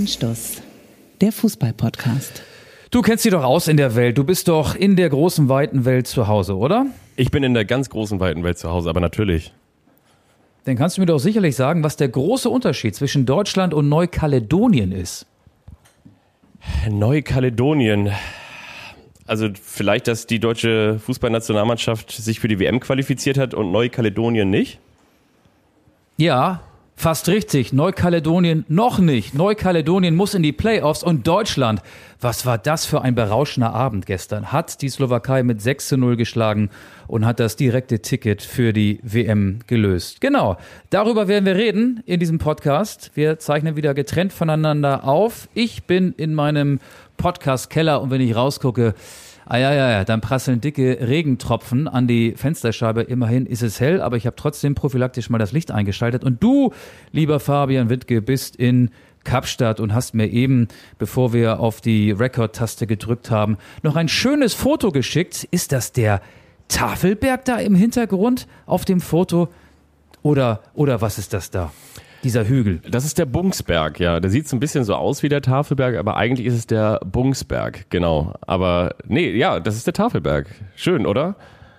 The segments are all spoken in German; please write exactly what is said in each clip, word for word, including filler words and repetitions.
Anstoß, der Fußball-Podcast. Du kennst dich doch aus in der Welt. Du bist doch in der großen, weiten Welt zu Hause, oder? Ich bin in der ganz großen, weiten Welt zu Hause, aber natürlich. Dann kannst du mir doch sicherlich sagen, was der große Unterschied zwischen Deutschland und Neukaledonien ist. Neukaledonien. Also vielleicht, dass die deutsche Fußballnationalmannschaft sich für die W M qualifiziert hat und Neukaledonien nicht? Ja, fast richtig. Neukaledonien noch nicht. Neukaledonien muss in die Playoffs und Deutschland. Was war das für ein berauschender Abend gestern? Hat die Slowakei mit sechs zu null geschlagen und hat das direkte Ticket für die W M gelöst. Genau, darüber werden wir reden in diesem Podcast. Wir zeichnen wieder getrennt voneinander auf. Ich bin in meinem Podcast-Keller und wenn ich rausgucke, ah ja, ja, ja, dann prasseln dicke Regentropfen an die Fensterscheibe. Immerhin ist es hell, aber ich habe trotzdem prophylaktisch mal das Licht eingeschaltet. Und du, lieber Fabian Wittke, bist in Kapstadt und hast mir eben, bevor wir auf die Record-Taste gedrückt haben, noch ein schönes Foto geschickt. Ist das der Tafelberg da im Hintergrund auf dem Foto? Oder, oder was ist das da? Dieser Hügel. Das ist der Bungsberg, ja. Der sieht so ein bisschen so aus wie der Tafelberg, aber eigentlich ist es der Bungsberg, genau. Aber nee, ja, das ist der Tafelberg. Schön, oder?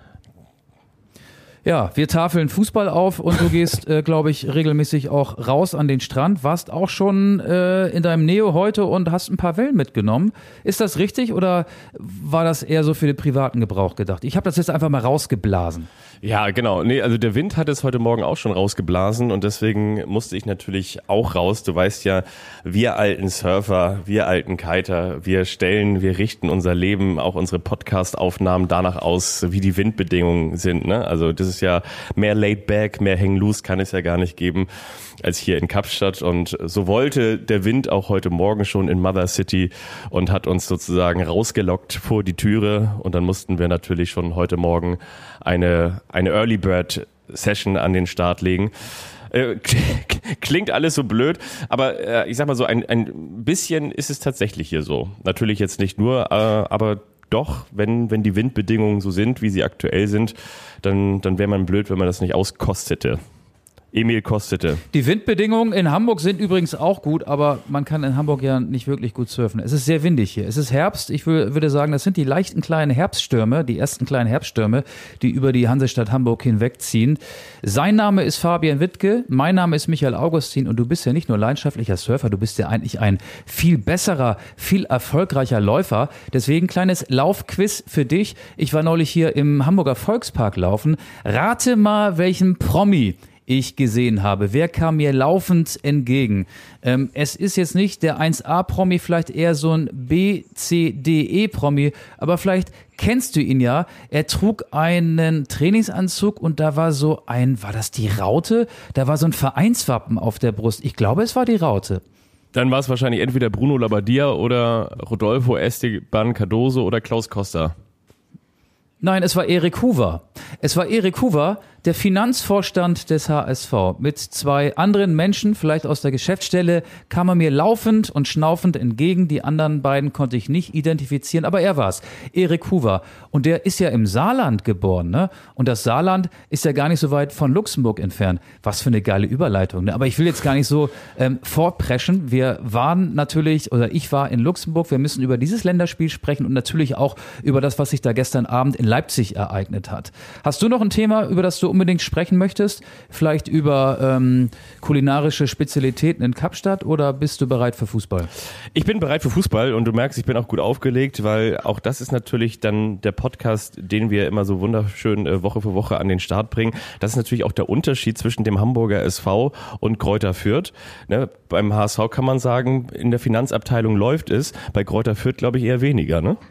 Ja, wir tafeln Fußball auf und du gehst, äh, glaube ich, regelmäßig auch raus an den Strand. Warst auch schon äh, in deinem Neo heute und hast ein paar Wellen mitgenommen. Ist das richtig oder war das eher so für den privaten Gebrauch gedacht? Ich habe das jetzt einfach mal rausgeblasen. Ja, genau. Nee, also der Wind hat es heute Morgen auch schon rausgeblasen und deswegen musste ich natürlich auch raus. Du weißt ja, wir alten Surfer, wir alten Kiter, wir stellen, wir richten unser Leben, auch unsere Podcast-Aufnahmen danach aus, wie die Windbedingungen sind, ne? Also das ist ja mehr laid back, mehr hang loose kann es ja gar nicht geben als hier in Kapstadt und so wollte der Wind auch heute Morgen schon in Mother City und hat uns sozusagen rausgelockt vor die Türe und dann mussten wir natürlich schon heute Morgen eine eine Early Bird Session an den Start legen. Äh, klingt alles so blöd, aber äh, ich sag mal so, ein, ein bisschen ist es tatsächlich hier so. Natürlich jetzt nicht nur, äh, aber doch, wenn, wenn die Windbedingungen so sind, wie sie aktuell sind, dann, dann wäre man blöd, wenn man das nicht auskostete. Emil kostete. Die Windbedingungen in Hamburg sind übrigens auch gut, aber man kann in Hamburg ja nicht wirklich gut surfen. Es ist sehr windig hier. Es ist Herbst. Ich würde sagen, das sind die leichten kleinen Herbststürme, die ersten kleinen Herbststürme, die über die Hansestadt Hamburg hinwegziehen. Sein Name ist Fabian Wittke, mein Name ist Michael Augustin und du bist ja nicht nur leidenschaftlicher Surfer, du bist ja eigentlich ein viel besserer, viel erfolgreicher Läufer. Deswegen kleines Laufquiz für dich. Ich war neulich hier im Hamburger Volkspark laufen. Rate mal, welchen Promi ich gesehen habe. Wer kam mir laufend entgegen? Ähm, es ist jetzt nicht der eins A-Promi, vielleicht eher so ein B C D E-Promi, aber vielleicht kennst du ihn ja. Er trug einen Trainingsanzug und da war so ein, war das die Raute? Da war so ein Vereinswappen auf der Brust. Ich glaube, es war die Raute. Dann war es wahrscheinlich entweder Bruno Labbadia oder Rodolfo Esteban Cardoso oder Klaus Costa. Nein, es war Erik Hoover. Es war Erik Hoover, der Finanzvorstand des H S V. Mit zwei anderen Menschen, vielleicht aus der Geschäftsstelle, kam er mir laufend und schnaufend entgegen. Die anderen beiden konnte ich nicht identifizieren, aber er war's. Erik Hoover. Und der ist ja im Saarland geboren, ne? Und das Saarland ist ja gar nicht so weit von Luxemburg entfernt. Was für eine geile Überleitung, ne? Aber ich will jetzt gar nicht so ähm, vorpreschen. Wir waren natürlich, oder ich war in Luxemburg. Wir müssen über dieses Länderspiel sprechen und natürlich auch über das, was sich da gestern Abend in Leipzig ereignet hat. Hast du noch ein Thema, über das du unbedingt sprechen möchtest? Vielleicht über ähm, kulinarische Spezialitäten in Kapstadt oder bist du bereit für Fußball? Ich bin bereit für Fußball und du merkst, ich bin auch gut aufgelegt, weil auch das ist natürlich dann der Podcast, den wir immer so wunderschön äh, Woche für Woche an den Start bringen. Das ist natürlich auch der Unterschied zwischen dem Hamburger S V und Greuther Fürth. Ne? Beim H S V kann man sagen, in der Finanzabteilung läuft es, bei Greuther Fürth glaube ich eher weniger, ne?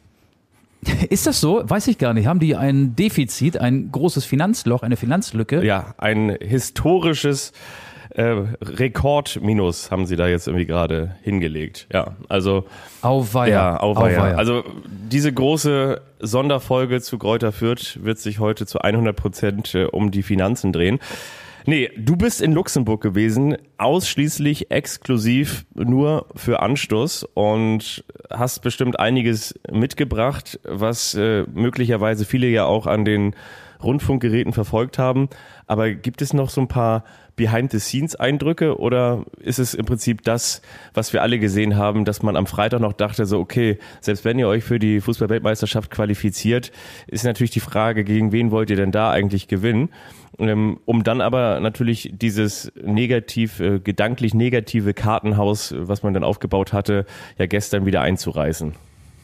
Ist das so? Weiß ich gar nicht. Haben die ein Defizit, ein großes Finanzloch, eine Finanzlücke? Ja, ein historisches äh, Rekordminus haben sie da jetzt irgendwie gerade hingelegt. Ja, also Auweia. Ja, auweia. Auweia. Also diese große Sonderfolge zu Greuther Fürth wird sich heute zu hundert Prozent um die Finanzen drehen. Nee, du bist in Luxemburg gewesen, ausschließlich exklusiv nur für Anstoß und hast bestimmt einiges mitgebracht, was äh, möglicherweise viele ja auch an den Rundfunkgeräten verfolgt haben. Aber gibt es noch so ein paar Behind-the-Scenes-Eindrücke oder ist es im Prinzip das, was wir alle gesehen haben, dass man am Freitag noch dachte, so okay, selbst wenn ihr euch für die Fußball-Weltmeisterschaft qualifiziert, ist natürlich die Frage, gegen wen wollt ihr denn da eigentlich gewinnen? Um dann aber natürlich dieses negativ, äh, gedanklich negative Kartenhaus, was man dann aufgebaut hatte, ja gestern wieder einzureißen.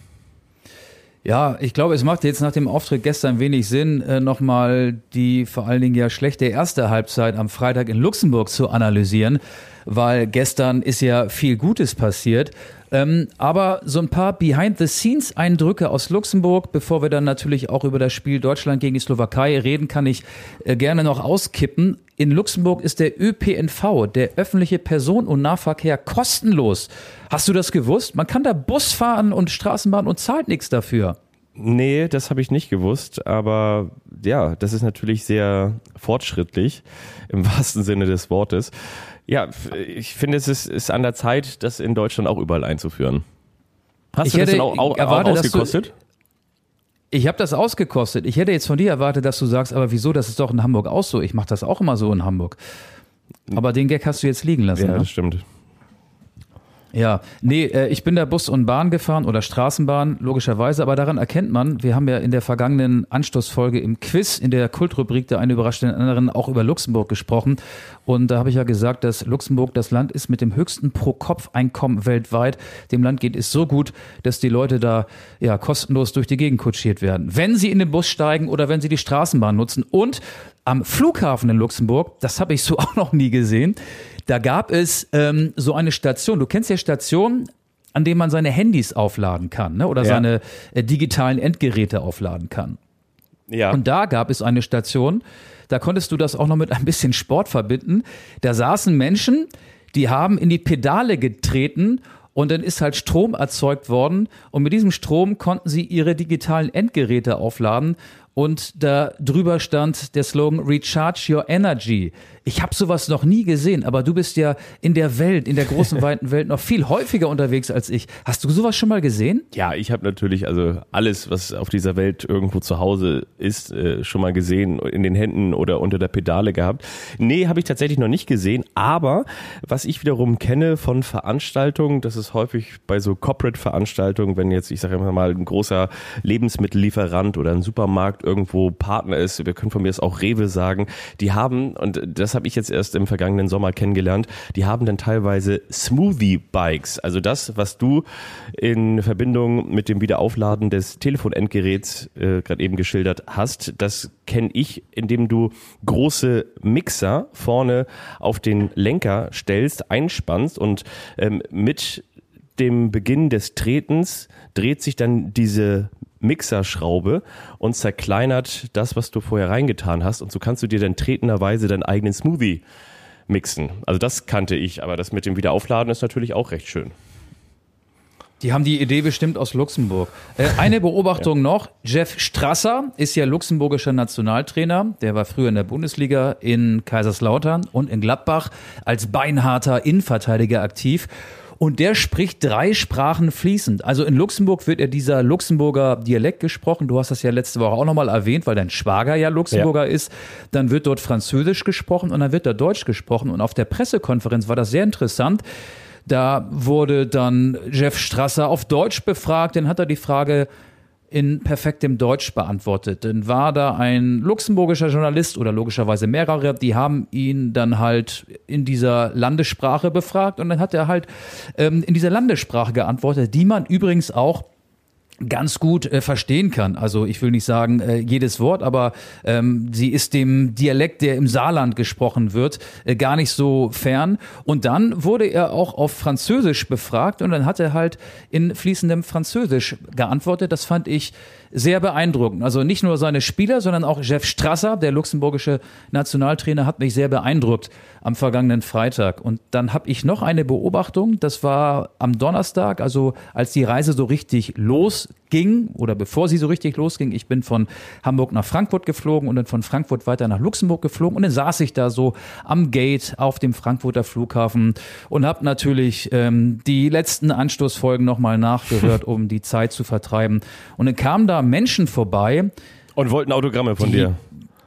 Ja, ich glaube, es macht jetzt nach dem Auftritt gestern wenig Sinn, äh, nochmal die vor allen Dingen ja schlechte erste Halbzeit am Freitag in Luxemburg zu analysieren, weil gestern ist ja viel Gutes passiert. Ähm, aber so ein paar Behind-the-Scenes-Eindrücke aus Luxemburg, bevor wir dann natürlich auch über das Spiel Deutschland gegen die Slowakei reden, kann ich äh, gerne noch auskippen. In Luxemburg ist der Ö P N V, der öffentliche Person- und Nahverkehr, kostenlos. Hast du das gewusst? Man kann da Bus fahren und Straßenbahn und zahlt nichts dafür. Nee, das habe ich nicht gewusst, aber ja, das ist natürlich sehr fortschrittlich, im wahrsten Sinne des Wortes. Ja, ich finde, es ist, ist an der Zeit, das in Deutschland auch überall einzuführen. Hast ich du das hätte denn auch, auch, erwartet, auch ausgekostet? Du, ich habe das ausgekostet. Ich hätte jetzt von dir erwartet, dass du sagst, aber wieso, das ist doch in Hamburg auch so. Ich mache das auch immer so in Hamburg. Aber den Gag hast du jetzt liegen lassen. Ja, ne? Das stimmt. Ja, nee, äh, ich bin da Bus und Bahn gefahren oder Straßenbahn, logischerweise, aber daran erkennt man, wir haben ja in der vergangenen Anstoßfolge im Quiz, in der Kultrubrik der eine überrascht den anderen, auch über Luxemburg gesprochen und da habe ich ja gesagt, dass Luxemburg das Land ist mit dem höchsten Pro-Kopf-Einkommen weltweit. Dem Land geht es so gut, dass die Leute da ja kostenlos durch die Gegend kutschiert werden, wenn sie in den Bus steigen oder wenn sie die Straßenbahn nutzen. Und am Flughafen in Luxemburg, das habe ich so auch noch nie gesehen, da gab es ähm, so eine Station, du kennst ja Stationen, an denen man seine Handys aufladen kann, ne? Oder ja. seine äh, digitalen Endgeräte aufladen kann. Ja. Und da gab es eine Station, da konntest du das auch noch mit ein bisschen Sport verbinden. Da saßen Menschen, die haben in die Pedale getreten und dann ist halt Strom erzeugt worden und mit diesem Strom konnten sie ihre digitalen Endgeräte aufladen. Und da drüber stand der Slogan Recharge Your Energy. Ich habe sowas noch nie gesehen, aber du bist ja in der Welt, in der großen, weiten Welt noch viel häufiger unterwegs als ich. Hast du sowas schon mal gesehen? Ja, ich habe natürlich also alles, was auf dieser Welt irgendwo zu Hause ist, äh, schon mal gesehen, in den Händen oder unter der Pedale gehabt. Nee, habe ich tatsächlich noch nicht gesehen, aber was ich wiederum kenne von Veranstaltungen, das ist häufig bei so Corporate-Veranstaltungen, wenn jetzt, ich sage immer mal, ein großer Lebensmittellieferant oder ein Supermarkt irgendwo Partner ist, wir können von mir das auch Rewe sagen, die haben, und das habe ich jetzt erst im vergangenen Sommer kennengelernt, die haben dann teilweise Smoothie-Bikes, also das, was du in Verbindung mit dem Wiederaufladen des Telefonendgeräts äh, gerade eben geschildert hast, das kenne ich, indem du große Mixer vorne auf den Lenker stellst, einspannst und ähm, mit dem Beginn des Tretens dreht sich dann diese Mixerschraube und zerkleinert das, was du vorher reingetan hast und so kannst du dir dann tretenderweise deinen eigenen Smoothie mixen. Also das kannte ich, aber das mit dem Wiederaufladen ist natürlich auch recht schön. Die haben die Idee bestimmt aus Luxemburg. Äh, eine Beobachtung ja. noch, Jeff Strasser ist ja luxemburgischer Nationaltrainer, der war früher in der Bundesliga in Kaiserslautern und in Gladbach als beinharter Innenverteidiger aktiv. Und der spricht drei Sprachen fließend. Also in Luxemburg wird ja dieser Luxemburger Dialekt gesprochen. Du hast das ja letzte Woche auch nochmal erwähnt, weil dein Schwager ja Luxemburger ja. ist. Dann wird dort Französisch gesprochen und dann wird da Deutsch gesprochen. Und auf der Pressekonferenz war das sehr interessant. Da wurde dann Jeff Strasser auf Deutsch befragt. Dann hat er die Frage in perfektem Deutsch beantwortet. Dann war da ein luxemburgischer Journalist oder logischerweise mehrere, die haben ihn dann halt in dieser Landessprache befragt und dann hat er halt ähm, in dieser Landessprache geantwortet, die man übrigens auch ganz gut äh, verstehen kann. Also ich will nicht sagen äh, jedes Wort, aber ähm, sie ist dem Dialekt, der im Saarland gesprochen wird, äh, gar nicht so fern. Und dann wurde er auch auf Französisch befragt und dann hat er halt in fließendem Französisch geantwortet. Das fand ich sehr beeindruckend. Also nicht nur seine Spieler, sondern auch Jeff Strasser, der luxemburgische Nationaltrainer, hat mich sehr beeindruckt am vergangenen Freitag. Und dann habe ich noch eine Beobachtung, das war am Donnerstag, also als die Reise so richtig losging oder bevor sie so richtig losging. Ich bin von Hamburg nach Frankfurt geflogen und dann von Frankfurt weiter nach Luxemburg geflogen und dann saß ich da so am Gate auf dem Frankfurter Flughafen und habe natürlich ähm, die letzten Anstoßfolgen nochmal nachgehört, um die Zeit zu vertreiben. Und dann kamen da Menschen vorbei. Und wollten Autogramme von die, dir.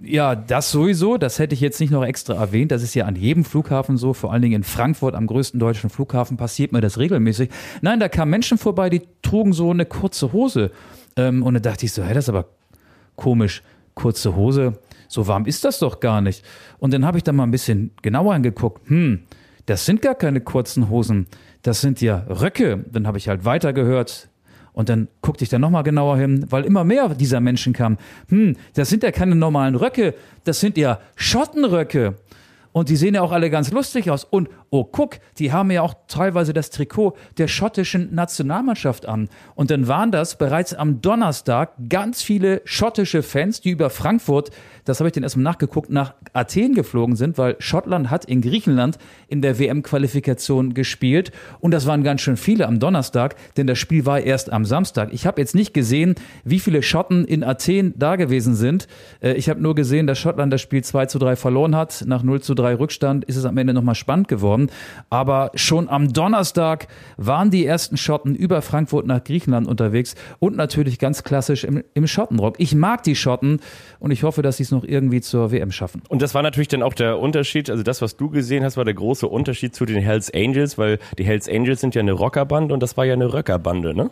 Ja, das sowieso, das hätte ich jetzt nicht noch extra erwähnt, das ist ja an jedem Flughafen so, vor allen Dingen in Frankfurt, am größten deutschen Flughafen, passiert mir das regelmäßig. Nein, da kamen Menschen vorbei, die trugen so eine kurze Hose ähm, und da dachte ich so, hey, das ist aber komisch, kurze Hose, so warm ist das doch gar nicht. Und dann habe ich da mal ein bisschen genauer angeguckt, hm, das sind gar keine kurzen Hosen, das sind ja Röcke. Dann habe ich halt weitergehört. Und dann guckte ich da nochmal genauer hin, weil immer mehr dieser Menschen kamen. Hm, das sind ja keine normalen Röcke, das sind ja Schottenröcke. Und die sehen ja auch alle ganz lustig aus. Und, oh, guck, die haben ja auch teilweise das Trikot der schottischen Nationalmannschaft an. Und dann waren das bereits am Donnerstag ganz viele schottische Fans, die über Frankfurt, das habe ich dann erstmal nachgeguckt, nach Athen geflogen sind, weil Schottland hat in Griechenland in der W M-Qualifikation gespielt. Und das waren ganz schön viele am Donnerstag, denn das Spiel war erst am Samstag. Ich habe jetzt nicht gesehen, wie viele Schotten in Athen da gewesen sind. Ich habe nur gesehen, dass Schottland das Spiel zwei zu drei verloren hat. Nach null zu drei Rückstand ist es am Ende nochmal spannend geworden. Aber schon am Donnerstag waren die ersten Schotten über Frankfurt nach Griechenland unterwegs und natürlich ganz klassisch im, im Schottenrock. Ich mag die Schotten und ich hoffe, dass sie es noch irgendwie zur W M schaffen. Und das war natürlich dann auch der Unterschied, also das, was du gesehen hast, war der große Unterschied zu den Hells Angels, weil die Hells Angels sind ja eine Rockerbande und das war ja eine Röckerbande, ne?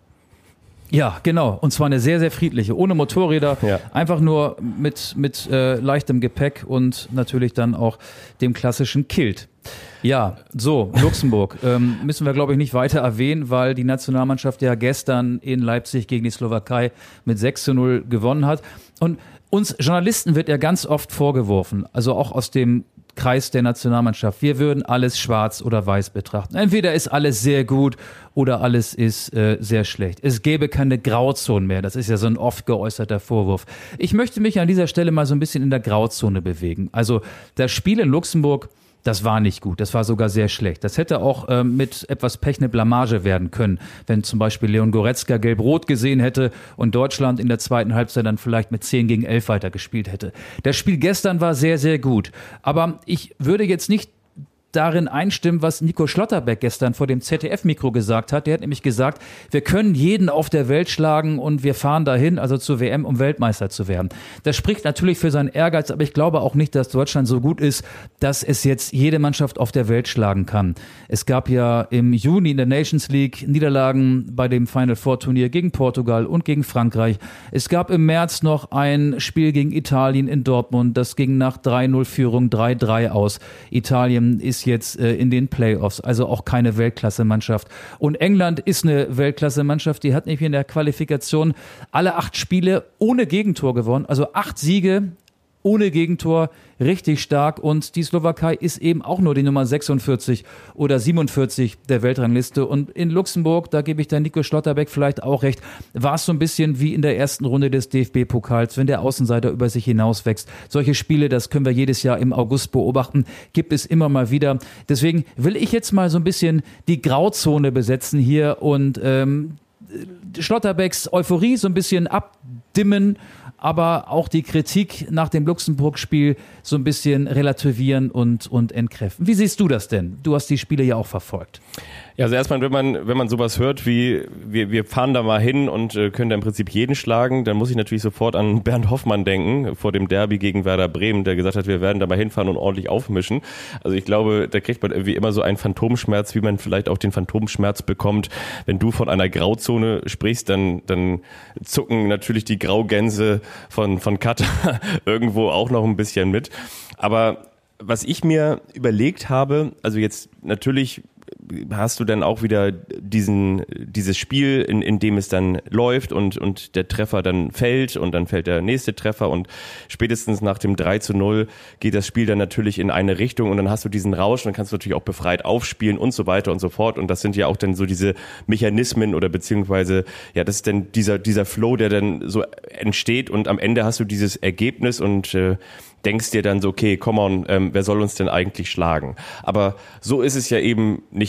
Ja, genau. Und zwar eine sehr, sehr friedliche, ohne Motorräder, ja. Einfach nur mit, mit äh, leichtem Gepäck und natürlich dann auch dem klassischen Kilt. Ja, so, Luxemburg ähm, müssen wir, glaube ich, nicht weiter erwähnen, weil die Nationalmannschaft ja gestern in Leipzig gegen die Slowakei mit sechs zu null gewonnen hat. Und uns Journalisten wird ja ganz oft vorgeworfen, also auch aus dem Kreis der Nationalmannschaft, wir würden alles schwarz oder weiß betrachten. Entweder ist alles sehr gut oder alles ist äh, sehr schlecht. Es gäbe keine Grauzonen mehr. Das ist ja so ein oft geäußerter Vorwurf. Ich möchte mich an dieser Stelle mal so ein bisschen in der Grauzone bewegen. Also das Spiel in Luxemburg, das war nicht gut, das war sogar sehr schlecht. Das hätte auch ähm, mit etwas Pech eine Blamage werden können, wenn zum Beispiel Leon Goretzka gelb-rot gesehen hätte und Deutschland in der zweiten Halbzeit dann vielleicht mit zehn gegen elf weitergespielt hätte. Das Spiel gestern war sehr, sehr gut. Aber ich würde jetzt nicht darin einstimmen, was Nico Schlotterbeck gestern vor dem Z D F-Mikro gesagt hat. Der hat nämlich gesagt, wir können jeden auf der Welt schlagen und wir fahren dahin, also zur W M, um Weltmeister zu werden. Das spricht natürlich für seinen Ehrgeiz, aber ich glaube auch nicht, dass Deutschland so gut ist, dass es jetzt jede Mannschaft auf der Welt schlagen kann. Es gab ja im Juni in der Nations League Niederlagen bei dem Final Four Turnier gegen Portugal und gegen Frankreich. Es gab im März noch ein Spiel gegen Italien in Dortmund. Das ging nach drei null Führung drei drei aus. Italien ist jetzt äh, in den Playoffs, also auch keine Weltklasse-Mannschaft. Und England ist eine Weltklasse-Mannschaft, die hat nämlich in der Qualifikation alle acht Spiele ohne Gegentor gewonnen, also acht Siege ohne Gegentor, richtig stark. Und die Slowakei ist eben auch nur die Nummer sechsundvierzig oder siebenundvierzig der Weltrangliste. Und in Luxemburg, da gebe ich dann Nico Schlotterbeck vielleicht auch recht, war es so ein bisschen wie in der ersten Runde des D F B-Pokals, wenn der Außenseiter über sich hinauswächst. Solche Spiele, das können wir jedes Jahr im August beobachten, gibt es immer mal wieder. Deswegen will ich jetzt mal so ein bisschen die Grauzone besetzen hier und ähm, Schlotterbecks Euphorie so ein bisschen abdimmen, aber auch die Kritik nach dem Luxemburg-Spiel so ein bisschen relativieren und, und entkräften. Wie siehst du das denn? Du hast die Spiele ja auch verfolgt. Ja, also erstmal, wenn man wenn man sowas hört wie wir wir fahren da mal hin und äh, können da im Prinzip jeden schlagen, dann muss ich natürlich sofort an Bernd Hoffmann denken vor dem Derby gegen Werder Bremen, der gesagt hat, wir werden da mal hinfahren und ordentlich aufmischen. Also ich glaube, da kriegt man irgendwie immer so einen Phantomschmerz, wie man vielleicht auch den Phantomschmerz bekommt, wenn du von einer Grauzone sprichst, dann dann zucken natürlich die Graugänse von von Katar irgendwo auch noch ein bisschen mit. Aber was ich mir überlegt habe, also jetzt natürlich hast du dann auch wieder diesen dieses Spiel, in, in dem es dann läuft und und der Treffer dann fällt und dann fällt der nächste Treffer und spätestens nach dem drei zu null geht das Spiel dann natürlich in eine Richtung und dann hast du diesen Rausch und dann kannst du natürlich auch befreit aufspielen und so weiter und so fort und das sind ja auch dann so diese Mechanismen oder beziehungsweise, ja, das ist dann dieser dieser Flow, der dann so entsteht und am Ende hast du dieses Ergebnis und äh, denkst dir dann so, okay, come on, ähm, wer soll uns denn eigentlich schlagen? Aber so ist es ja eben nicht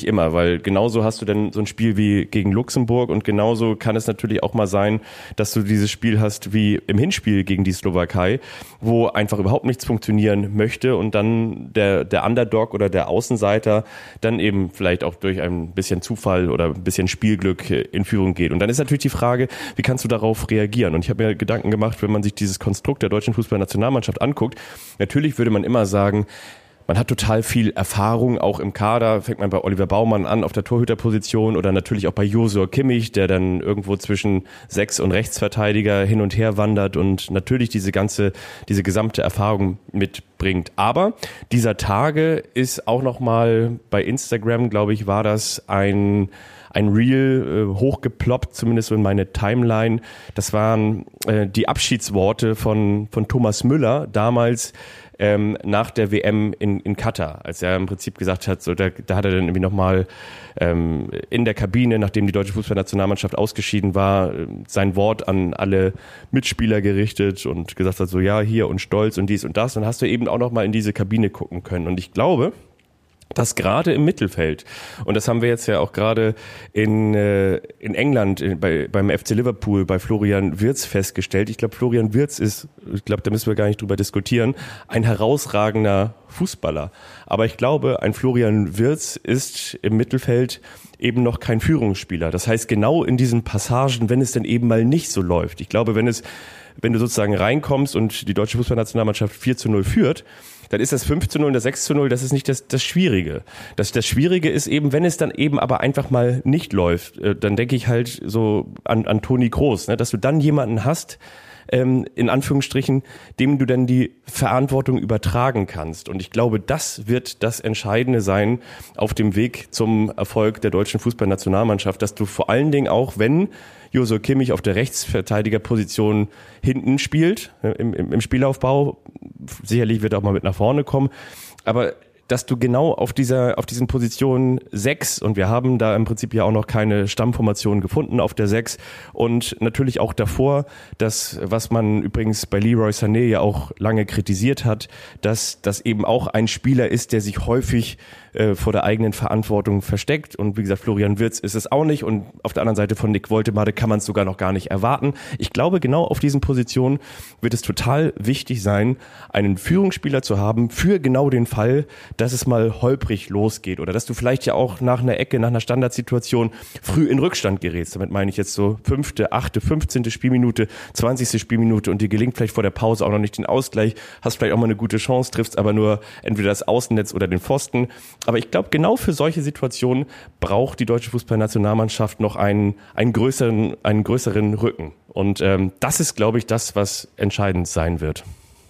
immer, weil genauso hast du dann so ein Spiel wie gegen Luxemburg und genauso kann es natürlich auch mal sein, dass du dieses Spiel hast wie im Hinspiel gegen die Slowakei, wo einfach überhaupt nichts funktionieren möchte und dann der, der Underdog oder der Außenseiter dann eben vielleicht auch durch ein bisschen Zufall oder ein bisschen Spielglück in Führung geht. Und dann ist natürlich die Frage, wie kannst du darauf reagieren? Und ich habe mir Gedanken gemacht, wenn man sich dieses Konstrukt der deutschen Fußballnationalmannschaft anguckt, natürlich würde man immer sagen, man hat total viel Erfahrung, auch im Kader, fängt man bei Oliver Baumann an auf der Torhüterposition oder natürlich auch bei Joshua Kimmich, der dann irgendwo zwischen Sechs- und Rechtsverteidiger hin und her wandert und natürlich diese ganze, diese gesamte Erfahrung mitbringt. Aber dieser Tage ist auch nochmal bei Instagram, glaube ich, war das ein ein Reel äh, hochgeploppt, zumindest so in meine Timeline. Das waren äh, die Abschiedsworte von von Thomas Müller, damals ähm, nach der W M in in Katar, als er im Prinzip gesagt hat, so da, da hat er dann irgendwie nochmal ähm, in der Kabine, nachdem die deutsche Fußballnationalmannschaft ausgeschieden war, sein Wort an alle Mitspieler gerichtet und gesagt hat, so ja, hier und Stolz und dies und das. Dann hast du eben auch nochmal in diese Kabine gucken können. Und ich glaube, dass gerade im Mittelfeld, und das haben wir jetzt ja auch gerade in äh, in England in, bei, beim F C Liverpool bei Florian Wirtz festgestellt. Ich glaube, Florian Wirtz ist, ich glaube, da müssen wir gar nicht drüber diskutieren, ein herausragender Fußballer. Aber ich glaube, ein Florian Wirtz ist im Mittelfeld eben noch kein Führungsspieler. Das heißt, genau in diesen Passagen, wenn es denn eben mal nicht so läuft. Ich glaube, wenn es, wenn du sozusagen reinkommst und die deutsche Fußballnationalmannschaft vier zu null führt, dann ist das fünf zu null und das sechs zu null, das ist nicht das, das Schwierige. Das, das Schwierige ist eben, wenn es dann eben aber einfach mal nicht läuft, dann denke ich halt so an, an Toni Kroos, ne, dass du dann jemanden hast, ähm, in Anführungsstrichen, dem du dann die Verantwortung übertragen kannst. Und ich glaube, das wird das Entscheidende sein auf dem Weg zum Erfolg der deutschen Fußballnationalmannschaft, dass du vor allen Dingen auch, wenn Joshua Kimmich auf der Rechtsverteidigerposition hinten spielt, im, im, im Spielaufbau, sicherlich wird er auch mal mit nach vorne kommen, aber dass du genau auf dieser, auf diesen Positionen sechs, und wir haben da im Prinzip ja auch noch keine Stammformation gefunden auf der sechs, und natürlich auch davor, das, was man übrigens bei Leroy Sané ja auch lange kritisiert hat, dass das eben auch ein Spieler ist, der sich häufig äh, vor der eigenen Verantwortung versteckt, und wie gesagt, Florian Wirtz ist es auch nicht, und auf der anderen Seite von Nick Woltemade kann man es sogar noch gar nicht erwarten. Ich glaube, genau auf diesen Positionen wird es total wichtig sein, einen Führungsspieler zu haben für genau den Fall, dass es mal holprig losgeht oder dass du vielleicht ja auch nach einer Ecke, nach einer Standardsituation früh in Rückstand gerätst. Damit meine ich jetzt so fünfte, achte, fünfzehnte Spielminute, zwanzigste Spielminute, und dir gelingt vielleicht vor der Pause auch noch nicht den Ausgleich, hast vielleicht auch mal eine gute Chance, triffst aber nur entweder das Außennetz oder den Pfosten. Aber ich glaube, genau für solche Situationen braucht die deutsche Fußballnationalmannschaft noch einen, einen größeren, einen größeren Rücken. Und ähm, das ist, glaube ich, das, was entscheidend sein wird.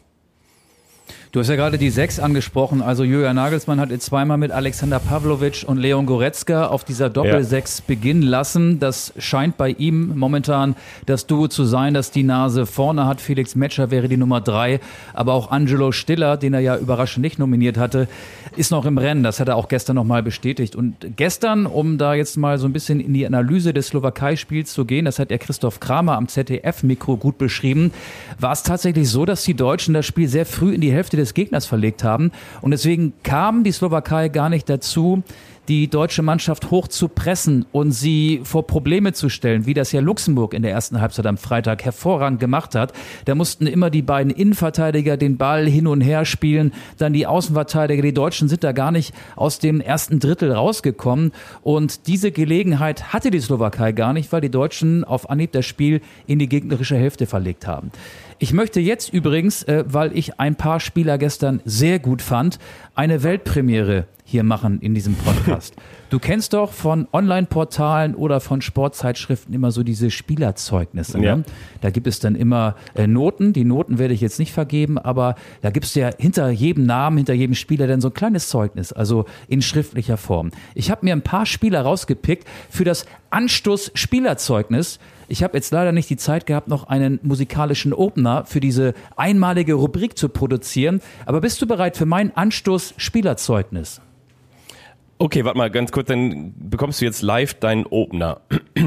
Du hast ja gerade die Sechs angesprochen. Also Julian Nagelsmann hat jetzt zweimal mit Alexander Pavlovic und Leon Goretzka auf dieser Doppel-Sechs ja. beginnen lassen. Das scheint bei ihm momentan das Duo zu sein, das die Nase vorne hat. Felix Metscher wäre die Nummer drei. Aber auch Angelo Stiller, den er ja überraschend nicht nominiert hatte, ist noch im Rennen. Das hat er auch gestern nochmal bestätigt. Und gestern, um da jetzt mal so ein bisschen in die Analyse des Slowakei-Spiels zu gehen, das hat der Christoph Kramer am Z D F-Mikro gut beschrieben, war es tatsächlich so, dass die Deutschen das Spiel sehr früh in die Hälfte des Gegners verlegt haben. Und deswegen kam die Slowakei gar nicht dazu, die deutsche Mannschaft hoch zu pressen und sie vor Probleme zu stellen, wie das ja Luxemburg in der ersten Halbzeit am Freitag hervorragend gemacht hat. Da mussten immer die beiden Innenverteidiger den Ball hin und her spielen, dann die Außenverteidiger. Die Deutschen sind da gar nicht aus dem ersten Drittel rausgekommen. Und diese Gelegenheit hatte die Slowakei gar nicht, weil die Deutschen auf Anhieb das Spiel in die gegnerische Hälfte verlegt haben. Ich möchte jetzt übrigens, äh, weil ich ein paar Spieler gestern sehr gut fand, eine Weltpremiere hier machen in diesem Podcast. Du kennst doch von Online-Portalen oder von Sportzeitschriften immer so diese Spielerzeugnisse. Ja. Ne? Da gibt es dann immer äh, Noten. Die Noten werde ich jetzt nicht vergeben, aber da gibt es ja hinter jedem Namen, hinter jedem Spieler dann so ein kleines Zeugnis, also in schriftlicher Form. Ich habe mir ein paar Spieler rausgepickt für das Anstoß-Spielerzeugnis. Ich habe jetzt leider nicht die Zeit gehabt, noch einen musikalischen Opener für diese einmalige Rubrik zu produzieren. Aber bist du bereit für mein Anstoß-Spielerzeugnis? Okay, warte mal ganz kurz, dann bekommst du jetzt live deinen Opener.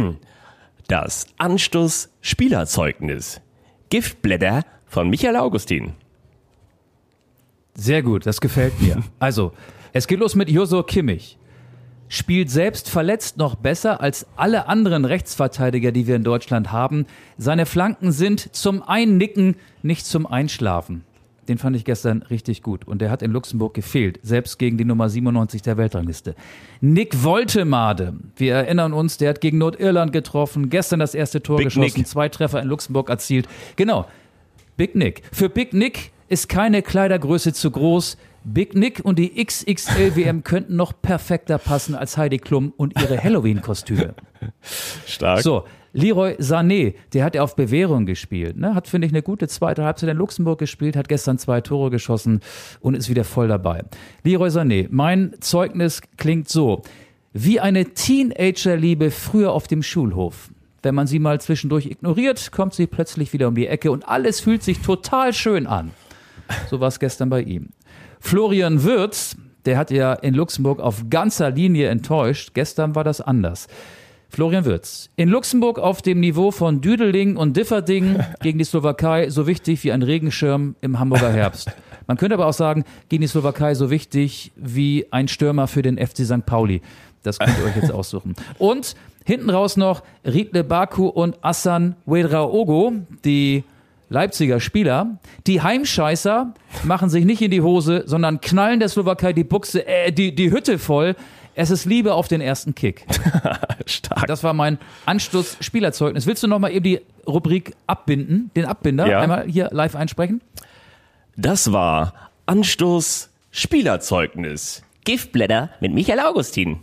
Das Anstoß-Spielerzeugnis. Giftblätter von Michael Augustin. Sehr gut, das gefällt mir. Also, es geht los mit Joshua Kimmich. spielt selbst verletzt noch besser als alle anderen Rechtsverteidiger, die wir in Deutschland haben. Seine Flanken sind zum Einnicken, nicht zum Einschlafen. Den fand ich gestern richtig gut und der hat in Luxemburg gefehlt, selbst gegen die Nummer siebenundneunzig der Weltrangliste. Nick Woltemade, wir erinnern uns, der hat gegen Nordirland getroffen, gestern das erste Tor Big geschossen, Nick. zwei Treffer in Luxemburg erzielt. Genau, Big Nick. Für Big Nick ist keine Kleidergröße zu groß. Big Nick und die X X L W M könnten noch perfekter passen als Heidi Klum und ihre Halloween-Kostüme. Stark. So, Leroy Sané, der hat ja auf Bewährung gespielt, ne? Hat, finde ich, eine gute zweite Halbzeit in Luxemburg gespielt, hat gestern zwei Tore geschossen und ist wieder voll dabei. Leroy Sané, mein Zeugnis klingt so, wie eine Teenagerliebe früher auf dem Schulhof. Wenn man sie mal zwischendurch ignoriert, kommt sie plötzlich wieder um die Ecke und alles fühlt sich total schön an. So war es gestern bei ihm. Florian Wirtz, der hat ja in Luxemburg auf ganzer Linie enttäuscht. Gestern war das anders. Florian Wirtz. In Luxemburg auf dem Niveau von Düdeling und Differding gegen die Slowakei so wichtig wie ein Regenschirm im Hamburger Herbst. Man könnte aber auch sagen, gegen die Slowakei so wichtig wie ein Stürmer für den F C Sankt Pauli. Das könnt ihr euch jetzt aussuchen. Und hinten raus noch Riedle Baku und Hassan Ouedraogo, die Leipziger Spieler. Die Heimscheißer machen sich nicht in die Hose, sondern knallen der Slowakei die Buchse, äh, die, die Hütte voll. Es ist Liebe auf den ersten Kick. Stark. Das war mein Anstoß-Spielerzeugnis. Willst du noch mal eben die Rubrik abbinden, den Abbinder, Ja. einmal hier live einsprechen? Das war Anstoß Spielerzeugnis. Giftblätter mit Michael Augustin.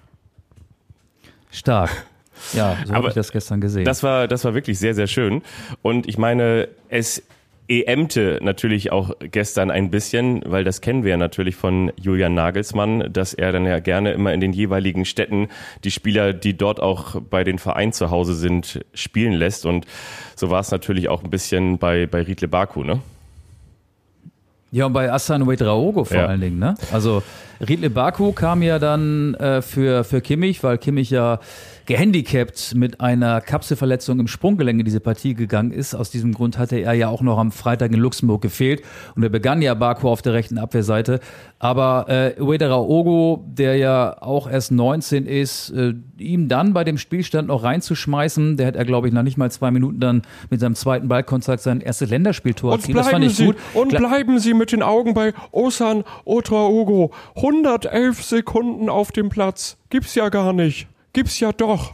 Stark. Ja, so habe Aber ich das gestern gesehen. Das war, das war wirklich sehr, sehr schön. Und ich meine, es E M'te natürlich auch gestern ein bisschen, weil das kennen wir ja natürlich von Julian Nagelsmann, dass er dann ja gerne immer in den jeweiligen Städten die Spieler, die dort auch bei den Vereinen zu Hause sind, spielen lässt. Und so war es natürlich auch ein bisschen bei, bei Riedle Baku, ne? Ja, und bei Hassan Ouedraogo vor Ja. allen Dingen, ne? Also Riedle Baku kam ja dann äh, für, für Kimmich, weil Kimmich ja gehandicapt mit einer Kapselverletzung im Sprunggelenk in diese Partie gegangen ist. Aus diesem Grund hatte er ja auch noch am Freitag in Luxemburg gefehlt. Und er begann ja Baku auf der rechten Abwehrseite. Aber äh, Ouedraogo, der ja auch erst neunzehn ist, äh, ihm dann bei dem Spielstand noch reinzuschmeißen, der hat er, glaube ich, nach nicht mal zwei Minuten dann mit seinem zweiten Ballkontakt sein erstes Länderspieltor Und erzielt. Das fand bleiben, ich Sie, gut. und Klar- bleiben Sie mit den Augen bei Osan Ouedraogo. hundertelf Sekunden auf dem Platz. Gibt's ja gar nicht. Gibt's ja doch.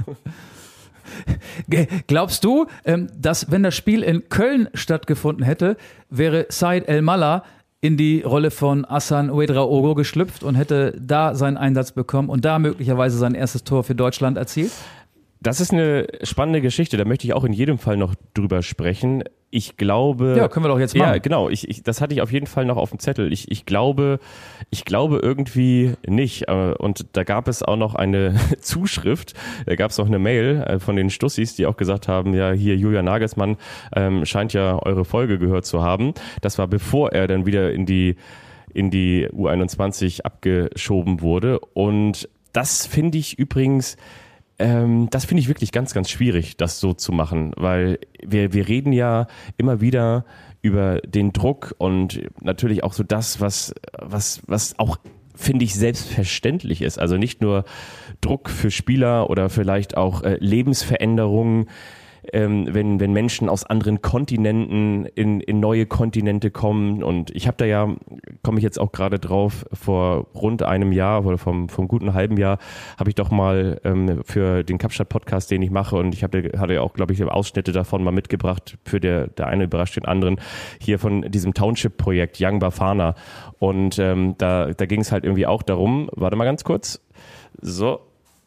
Ge- Glaubst du, ähm, dass wenn das Spiel in Köln stattgefunden hätte, wäre Said El-Mallah in die Rolle von Hassan Ouedraogo geschlüpft und hätte da seinen Einsatz bekommen und da möglicherweise sein erstes Tor für Deutschland erzielt? Das ist eine spannende Geschichte, da möchte ich auch in jedem Fall noch drüber sprechen. Ich glaube... Ja, können wir doch jetzt machen. Ja, genau. Ich, ich, das hatte ich auf jeden Fall noch auf dem Zettel. Ich, ich glaube, ich glaube irgendwie nicht. Äh, Und da gab es auch noch eine Zuschrift, da gab es noch eine Mail äh, von den Stussis, die auch gesagt haben, ja, hier Julian Nagelsmann ähm, scheint ja eure Folge gehört zu haben. Das war bevor er dann wieder in die, in die U einundzwanzig abgeschoben wurde. Und das finde ich übrigens... Ähm, das finde ich wirklich ganz, ganz schwierig, das so zu machen, weil wir, wir reden ja immer wieder über den Druck und natürlich auch so das, was, was, was auch, finde ich, selbstverständlich ist. Also nicht nur Druck für Spieler oder vielleicht auch äh, Lebensveränderungen, ähm, wenn, wenn Menschen aus anderen Kontinenten in, in neue Kontinente kommen. Und ich habe da ja, komme ich jetzt auch gerade drauf, vor rund einem Jahr oder vom, vom guten halben Jahr habe ich doch mal ähm, für den Kapstadt-Podcast, den ich mache, und ich habe, hatte ja auch, glaube ich, Ausschnitte davon mal mitgebracht, für der, der eine überrascht den anderen, hier von diesem Township-Projekt Young Bafana. Und ähm, da, da ging es halt irgendwie auch darum, warte mal ganz kurz, so,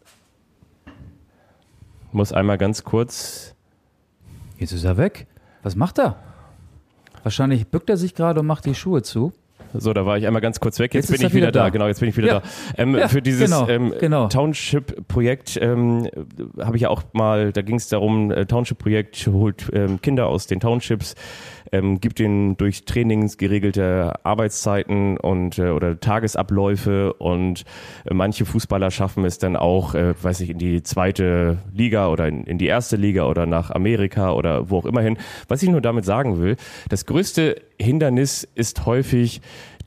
muss einmal ganz kurz... Jetzt ist er weg. Was macht er? Wahrscheinlich bückt er sich gerade und macht die Schuhe zu. So, da war ich einmal ganz kurz weg. Jetzt, Jetzt bin ist ich er wieder, wieder da. da. Genau, jetzt bin ich wieder Ja. da. Ähm, Ja, für dieses genau, ähm, genau. Township-Projekt ähm, habe ich ja auch mal, da ging es darum, äh, Township-Projekt holt ähm, Kinder aus den Townships, ähm, gibt ihnen durch Trainings geregelte Arbeitszeiten und äh, oder Tagesabläufe, und äh, manche Fußballer schaffen es dann auch, äh, weiß ich, in die zweite Liga oder in, in die erste Liga oder nach Amerika oder wo auch immer hin. Was ich nur damit sagen will, das größte Hindernis ist häufig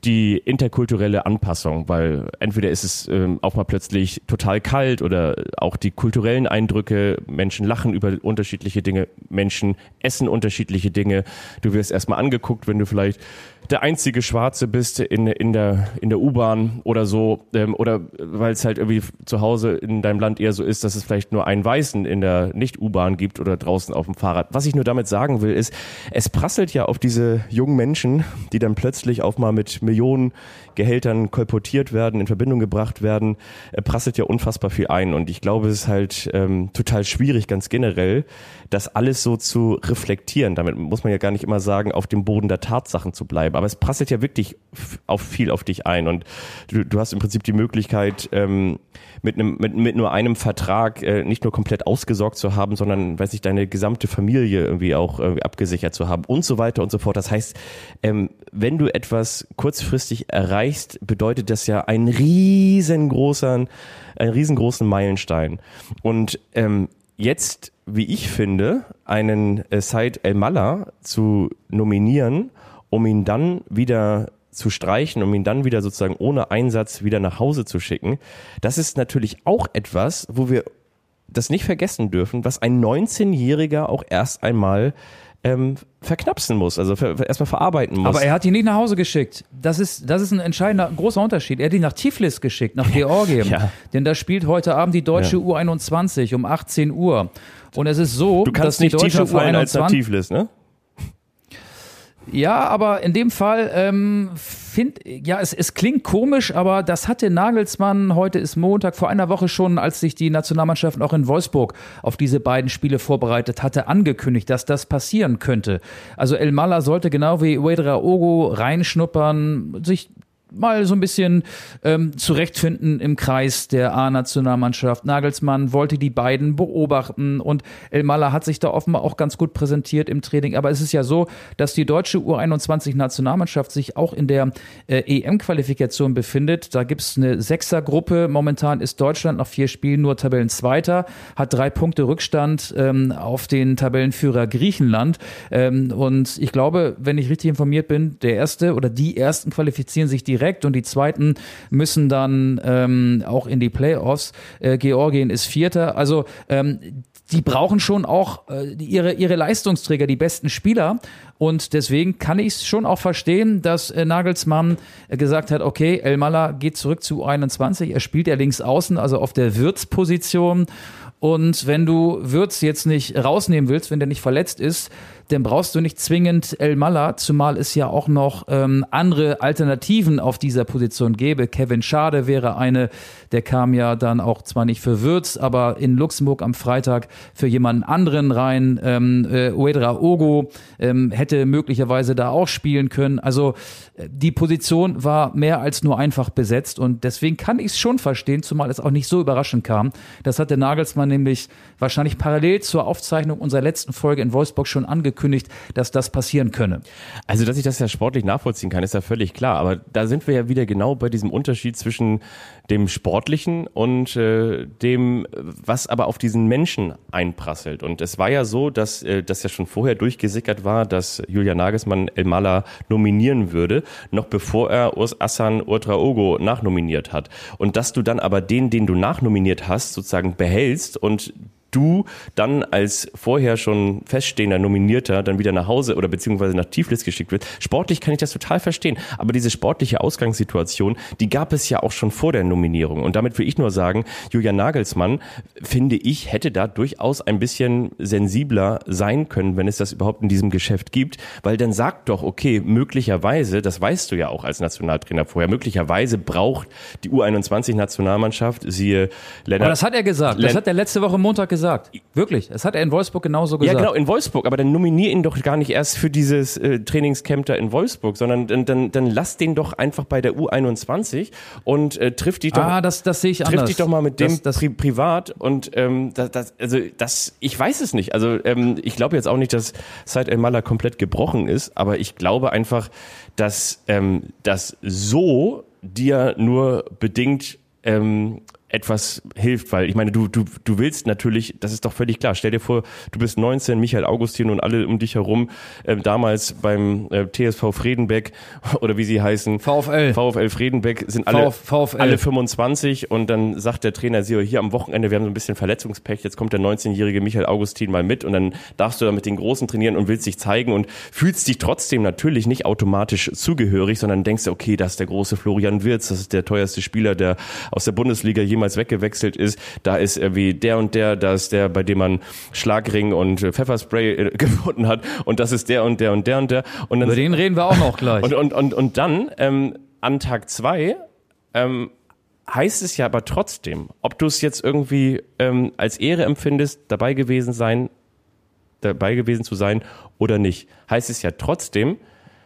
die interkulturelle Anpassung, weil entweder ist es ähm, auch mal plötzlich total kalt oder auch die kulturellen Eindrücke, Menschen lachen über unterschiedliche Dinge, Menschen essen unterschiedliche Dinge. Du wirst erstmal angeguckt, wenn du vielleicht der einzige Schwarze bist in, in der, in der U-Bahn oder so, ähm, oder weil es halt irgendwie zu Hause in deinem Land eher so ist, dass es vielleicht nur einen Weißen in der Nicht-U-Bahn gibt oder draußen auf dem Fahrrad. Was ich nur damit sagen will, ist, es prasselt ja auf diese jungen Menschen, die dann plötzlich auch mal mit Millionen Gehältern kolportiert werden, in Verbindung gebracht werden, äh, prasselt ja unfassbar viel ein. Und ich glaube, es ist halt ähm, total schwierig, ganz generell, das alles so zu reflektieren. Damit muss man ja gar nicht immer sagen, auf dem Boden der Tatsachen zu bleiben. Aber es prasselt ja wirklich auf viel auf dich ein. Und du, du hast im Prinzip die Möglichkeit, ähm, mit, einem, mit, mit nur einem Vertrag äh, nicht nur komplett ausgesorgt zu haben, sondern, weiß ich, deine gesamte Familie irgendwie auch irgendwie abgesichert zu haben und so weiter und so fort. Das heißt, ähm, wenn du etwas kurzfristig erreichst, bedeutet das ja einen riesengroßen, einen riesengroßen Meilenstein. Und ähm, jetzt, wie ich finde, einen äh, Said El-Mallah zu nominieren, um ihn dann wieder zu streichen, um ihn dann wieder sozusagen ohne Einsatz wieder nach Hause zu schicken, das ist natürlich auch etwas, wo wir das nicht vergessen dürfen, was ein neunzehnjähriger auch erst einmal ähm, verknapsen muss, also ver- erstmal verarbeiten muss. Aber er hat ihn nicht nach Hause geschickt. Das ist, das ist ein entscheidender, großer Unterschied. Er hat ihn nach Tiflis geschickt, nach Georgien. Ja. Denn da spielt heute Abend die deutsche Ja. U einundzwanzig um achtzehn Uhr. Und es ist so, Du dass kannst die nicht deutsche tiefer U fallen als nach einundzwanzig... Tiflis, ne? Ja, aber in dem Fall ähm, find, ja, es, es klingt komisch, aber das hatte Nagelsmann, heute ist Montag, vor einer Woche schon, als sich die Nationalmannschaft auch in Wolfsburg auf diese beiden Spiele vorbereitet hatte, angekündigt, dass das passieren könnte. Also El-Mallah sollte genau wie Ouedraogo reinschnuppern, sich mal so ein bisschen ähm, zurechtfinden im Kreis der A-Nationalmannschaft. Nagelsmann wollte die beiden beobachten und El-Mallah hat sich da offenbar auch ganz gut präsentiert im Training. Aber es ist ja so, dass die deutsche U einundzwanzig-Nationalmannschaft sich auch in der äh, E M-Qualifikation befindet. Da gibt es eine Sechsergruppe. Momentan ist Deutschland nach vier Spielen nur Tabellenzweiter, hat drei Punkte Rückstand ähm, auf den Tabellenführer Griechenland. Ähm, und ich glaube, wenn ich richtig informiert bin, der erste oder die ersten qualifizieren sich direkt und die zweiten müssen dann ähm, auch in die Playoffs. Äh, Georgien ist Vierter. Also ähm, die brauchen schon auch äh, ihre, ihre Leistungsträger, die besten Spieler. Und deswegen kann ich es schon auch verstehen, dass äh, Nagelsmann äh, gesagt hat, okay, El-Mallah geht zurück zu U einundzwanzig. Er spielt ja links außen, also auf der Wirtz-Position. Und wenn du Wirtz jetzt nicht rausnehmen willst, wenn der nicht verletzt ist, dann brauchst du nicht zwingend El-Mallah, zumal es ja auch noch ähm, andere Alternativen auf dieser Position gäbe. Kevin Schade wäre eine, der kam ja dann auch zwar nicht für Wirtz, aber in Luxemburg am Freitag für jemanden anderen rein. Ähm, äh, Ouedraogo ähm, hätte möglicherweise da auch spielen können. Also äh, die Position war mehr als nur einfach besetzt und deswegen kann ich es schon verstehen, zumal es auch nicht so überraschend kam. Das hat der Nagelsmann nämlich wahrscheinlich parallel zur Aufzeichnung unserer letzten Folge in Wolfsburg schon angekündigt, dass das passieren könne. Also, dass ich das ja sportlich nachvollziehen kann, ist ja völlig klar. Aber da sind wir ja wieder genau bei diesem Unterschied zwischen dem Sportlichen und äh, dem, was aber auf diesen Menschen einprasselt. Und es war ja so, dass äh, das ja schon vorher durchgesickert war, dass Julian Nagelsmann El-Mallah nominieren würde, noch bevor er Urs Assan Ouedraogo nachnominiert hat. Und dass du dann aber den, den du nachnominiert hast, sozusagen behältst und du dann als vorher schon feststehender Nominierter dann wieder nach Hause oder beziehungsweise nach Tiflis geschickt wird. Sportlich kann ich das total verstehen, aber diese sportliche Ausgangssituation, die gab es ja auch schon vor der Nominierung und damit will ich nur sagen, Julian Nagelsmann, finde ich, hätte da durchaus ein bisschen sensibler sein können, wenn es das überhaupt in diesem Geschäft gibt, weil dann sagt doch, okay, möglicherweise, das weißt du ja auch als Nationaltrainer vorher, möglicherweise braucht die U einundzwanzig-Nationalmannschaft, siehe Lennart. Aber das hat er gesagt, das hat er letzte Woche Montag gesagt. Wirklich, das hat er in Wolfsburg genauso gesagt. Ja, genau, in Wolfsburg, aber dann nominier ihn doch gar nicht erst für dieses äh, Trainingscamp da in Wolfsburg, sondern dann, dann, dann lass den doch einfach bei der U einundzwanzig und äh, triff dich doch, ah, das, das sehe ich triff anders. dich doch mal mit dem das, das, pri- privat und ähm, das, das, also das, ich weiß es nicht. Also ähm, ich glaube jetzt auch nicht, dass Said El-Mallah komplett gebrochen ist, aber ich glaube einfach, dass ähm, das so dir nur bedingt ähm, etwas hilft, weil ich meine, du, du, du willst natürlich, das ist doch völlig klar, stell dir vor, du bist neunzehn, Michael Augustin und alle um dich herum, äh, damals beim äh, T S V Fredenbeck oder wie sie heißen, VfL. VfL Fredenbeck sind alle, VfL. alle fünfundzwanzig und dann sagt der Trainer, Sio, hier am Wochenende, wir haben so ein bisschen Verletzungspech, jetzt kommt der neunzehnjährige Michael Augustin mal mit und dann darfst du da mit den Großen trainieren und willst dich zeigen und fühlst dich trotzdem natürlich nicht automatisch zugehörig, sondern denkst, okay, das ist der große Florian Wirtz, das ist der teuerste Spieler, der aus der Bundesliga jemals weggewechselt ist, da ist irgendwie der und der, da ist der, bei dem man Schlagring und Pfefferspray gefunden hat und das ist der und der und der und der. Und dann, über den reden wir auch noch gleich. Und, und, und, und dann ähm, an Tag zwei ähm, heißt es ja aber trotzdem, ob du es jetzt irgendwie ähm, als Ehre empfindest, dabei gewesen sein, dabei gewesen zu sein oder nicht, heißt es ja trotzdem,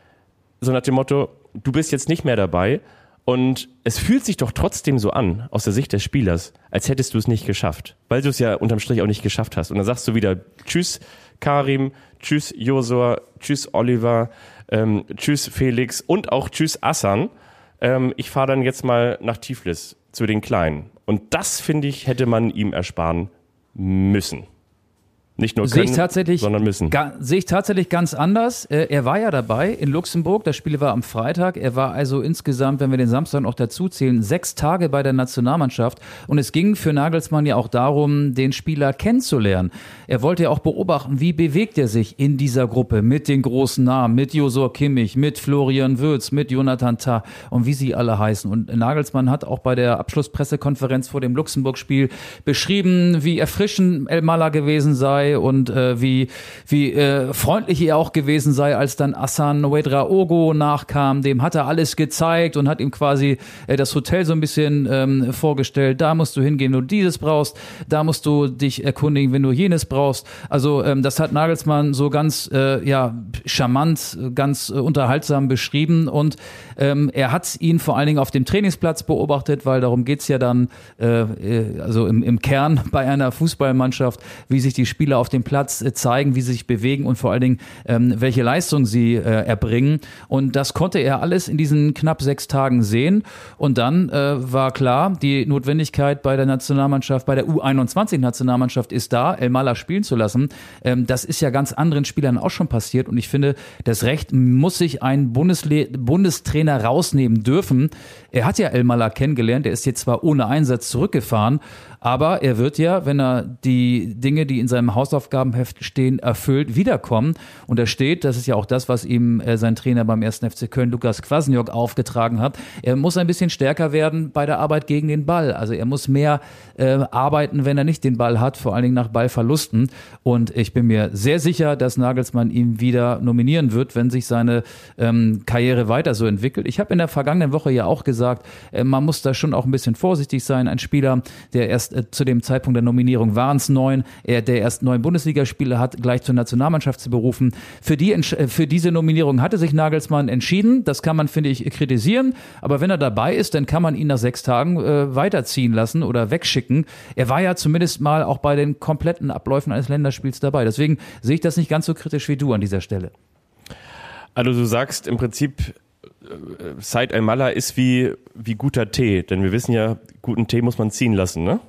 so nach dem Motto, du bist jetzt nicht mehr dabei. Und es fühlt sich doch trotzdem so an, aus der Sicht des Spielers, als hättest du es nicht geschafft. Weil du es ja unterm Strich auch nicht geschafft hast. Und dann sagst du wieder, tschüss Karim, tschüss Josua, tschüss Oliver, ähm, tschüss Felix und auch tschüss Assan. Ähm, ich fahre dann jetzt mal nach Tiflis zu den Kleinen. Und das, finde ich, hätte man ihm ersparen müssen. Nicht nur können, sondern müssen. Ga, sehe ich tatsächlich ganz anders. Er war ja dabei in Luxemburg, das Spiel war am Freitag. Er war also insgesamt, wenn wir den Samstag noch dazu zählen, sechs Tage bei der Nationalmannschaft. Und es ging für Nagelsmann ja auch darum, den Spieler kennenzulernen. Er wollte ja auch beobachten, wie bewegt er sich in dieser Gruppe mit den großen Namen, mit Josua Kimmich, mit Florian Wirtz, mit Jonathan Tah und wie sie alle heißen. Und Nagelsmann hat auch bei der Abschlusspressekonferenz vor dem Luxemburg-Spiel beschrieben, wie erfrischend Elmalah gewesen sei und äh, wie wie äh, freundlich er auch gewesen sei, als dann Hassan Ouedraogo nachkam. Dem hat er alles gezeigt und hat ihm quasi äh, das Hotel so ein bisschen ähm, vorgestellt. Da musst du hingehen, wenn du dieses brauchst. Da musst du dich erkundigen, wenn du jenes brauchst. Also ähm, das hat Nagelsmann so ganz äh, ja charmant, ganz äh, unterhaltsam beschrieben und ähm, er hat ihn vor allen Dingen auf dem Trainingsplatz beobachtet, weil darum geht's ja dann äh, also im, im Kern bei einer Fußballmannschaft, wie sich die Spieler auf dem Platz äh, zeigen, wie sie sich bewegen und vor allen Dingen ähm, welche Leistung sie äh, erbringen. Und das konnte er alles in diesen knapp sechs Tagen sehen. Und dann äh, war klar, die Notwendigkeit bei der Nationalmannschaft, bei der U einundzwanzig-Nationalmannschaft ist da, Elmalah spielen zu lassen. Ähm, das ist ja ganz anderen Spielern auch schon passiert. Und ich finde, das Recht muss sich ein Bundesle- Bundestrainer rausnehmen dürfen. Er hat ja Elmalah kennengelernt. Er ist jetzt zwar ohne Einsatz zurückgefahren, aber er wird ja, wenn er die Dinge, die in seinem Hausaufgabenheft stehen, erfüllt, wiederkommen. Und da steht, das ist ja auch das, was ihm äh, sein Trainer beim ersten F C Köln, Lukas Kwasniok, aufgetragen hat. Er muss ein bisschen stärker werden bei der Arbeit gegen den Ball. Also er muss mehr äh, arbeiten, wenn er nicht den Ball hat, vor allen Dingen nach Ballverlusten. Und ich bin mir sehr sicher, dass Nagelsmann ihn wieder nominieren wird, wenn sich seine ähm, Karriere weiter so entwickelt. Ich habe in der vergangenen Woche ja auch gesagt, äh, man muss da schon auch ein bisschen vorsichtig sein. Ein Spieler, der erst zu dem Zeitpunkt der Nominierung waren es neun, er, der erst neun Bundesligaspiele hat, gleich zur Nationalmannschaft zu berufen. Für, die, für diese Nominierung hatte sich Nagelsmann entschieden. Das kann man, finde ich, kritisieren. Aber wenn er dabei ist, dann kann man ihn nach sechs Tagen äh, weiterziehen lassen oder wegschicken. Er war ja zumindest mal auch bei den kompletten Abläufen eines Länderspiels dabei. Deswegen sehe ich das nicht ganz so kritisch wie du an dieser Stelle. Also du sagst im Prinzip, Said Elmalah ist wie, wie guter Tee. Denn wir wissen ja, guten Tee muss man ziehen lassen, ne?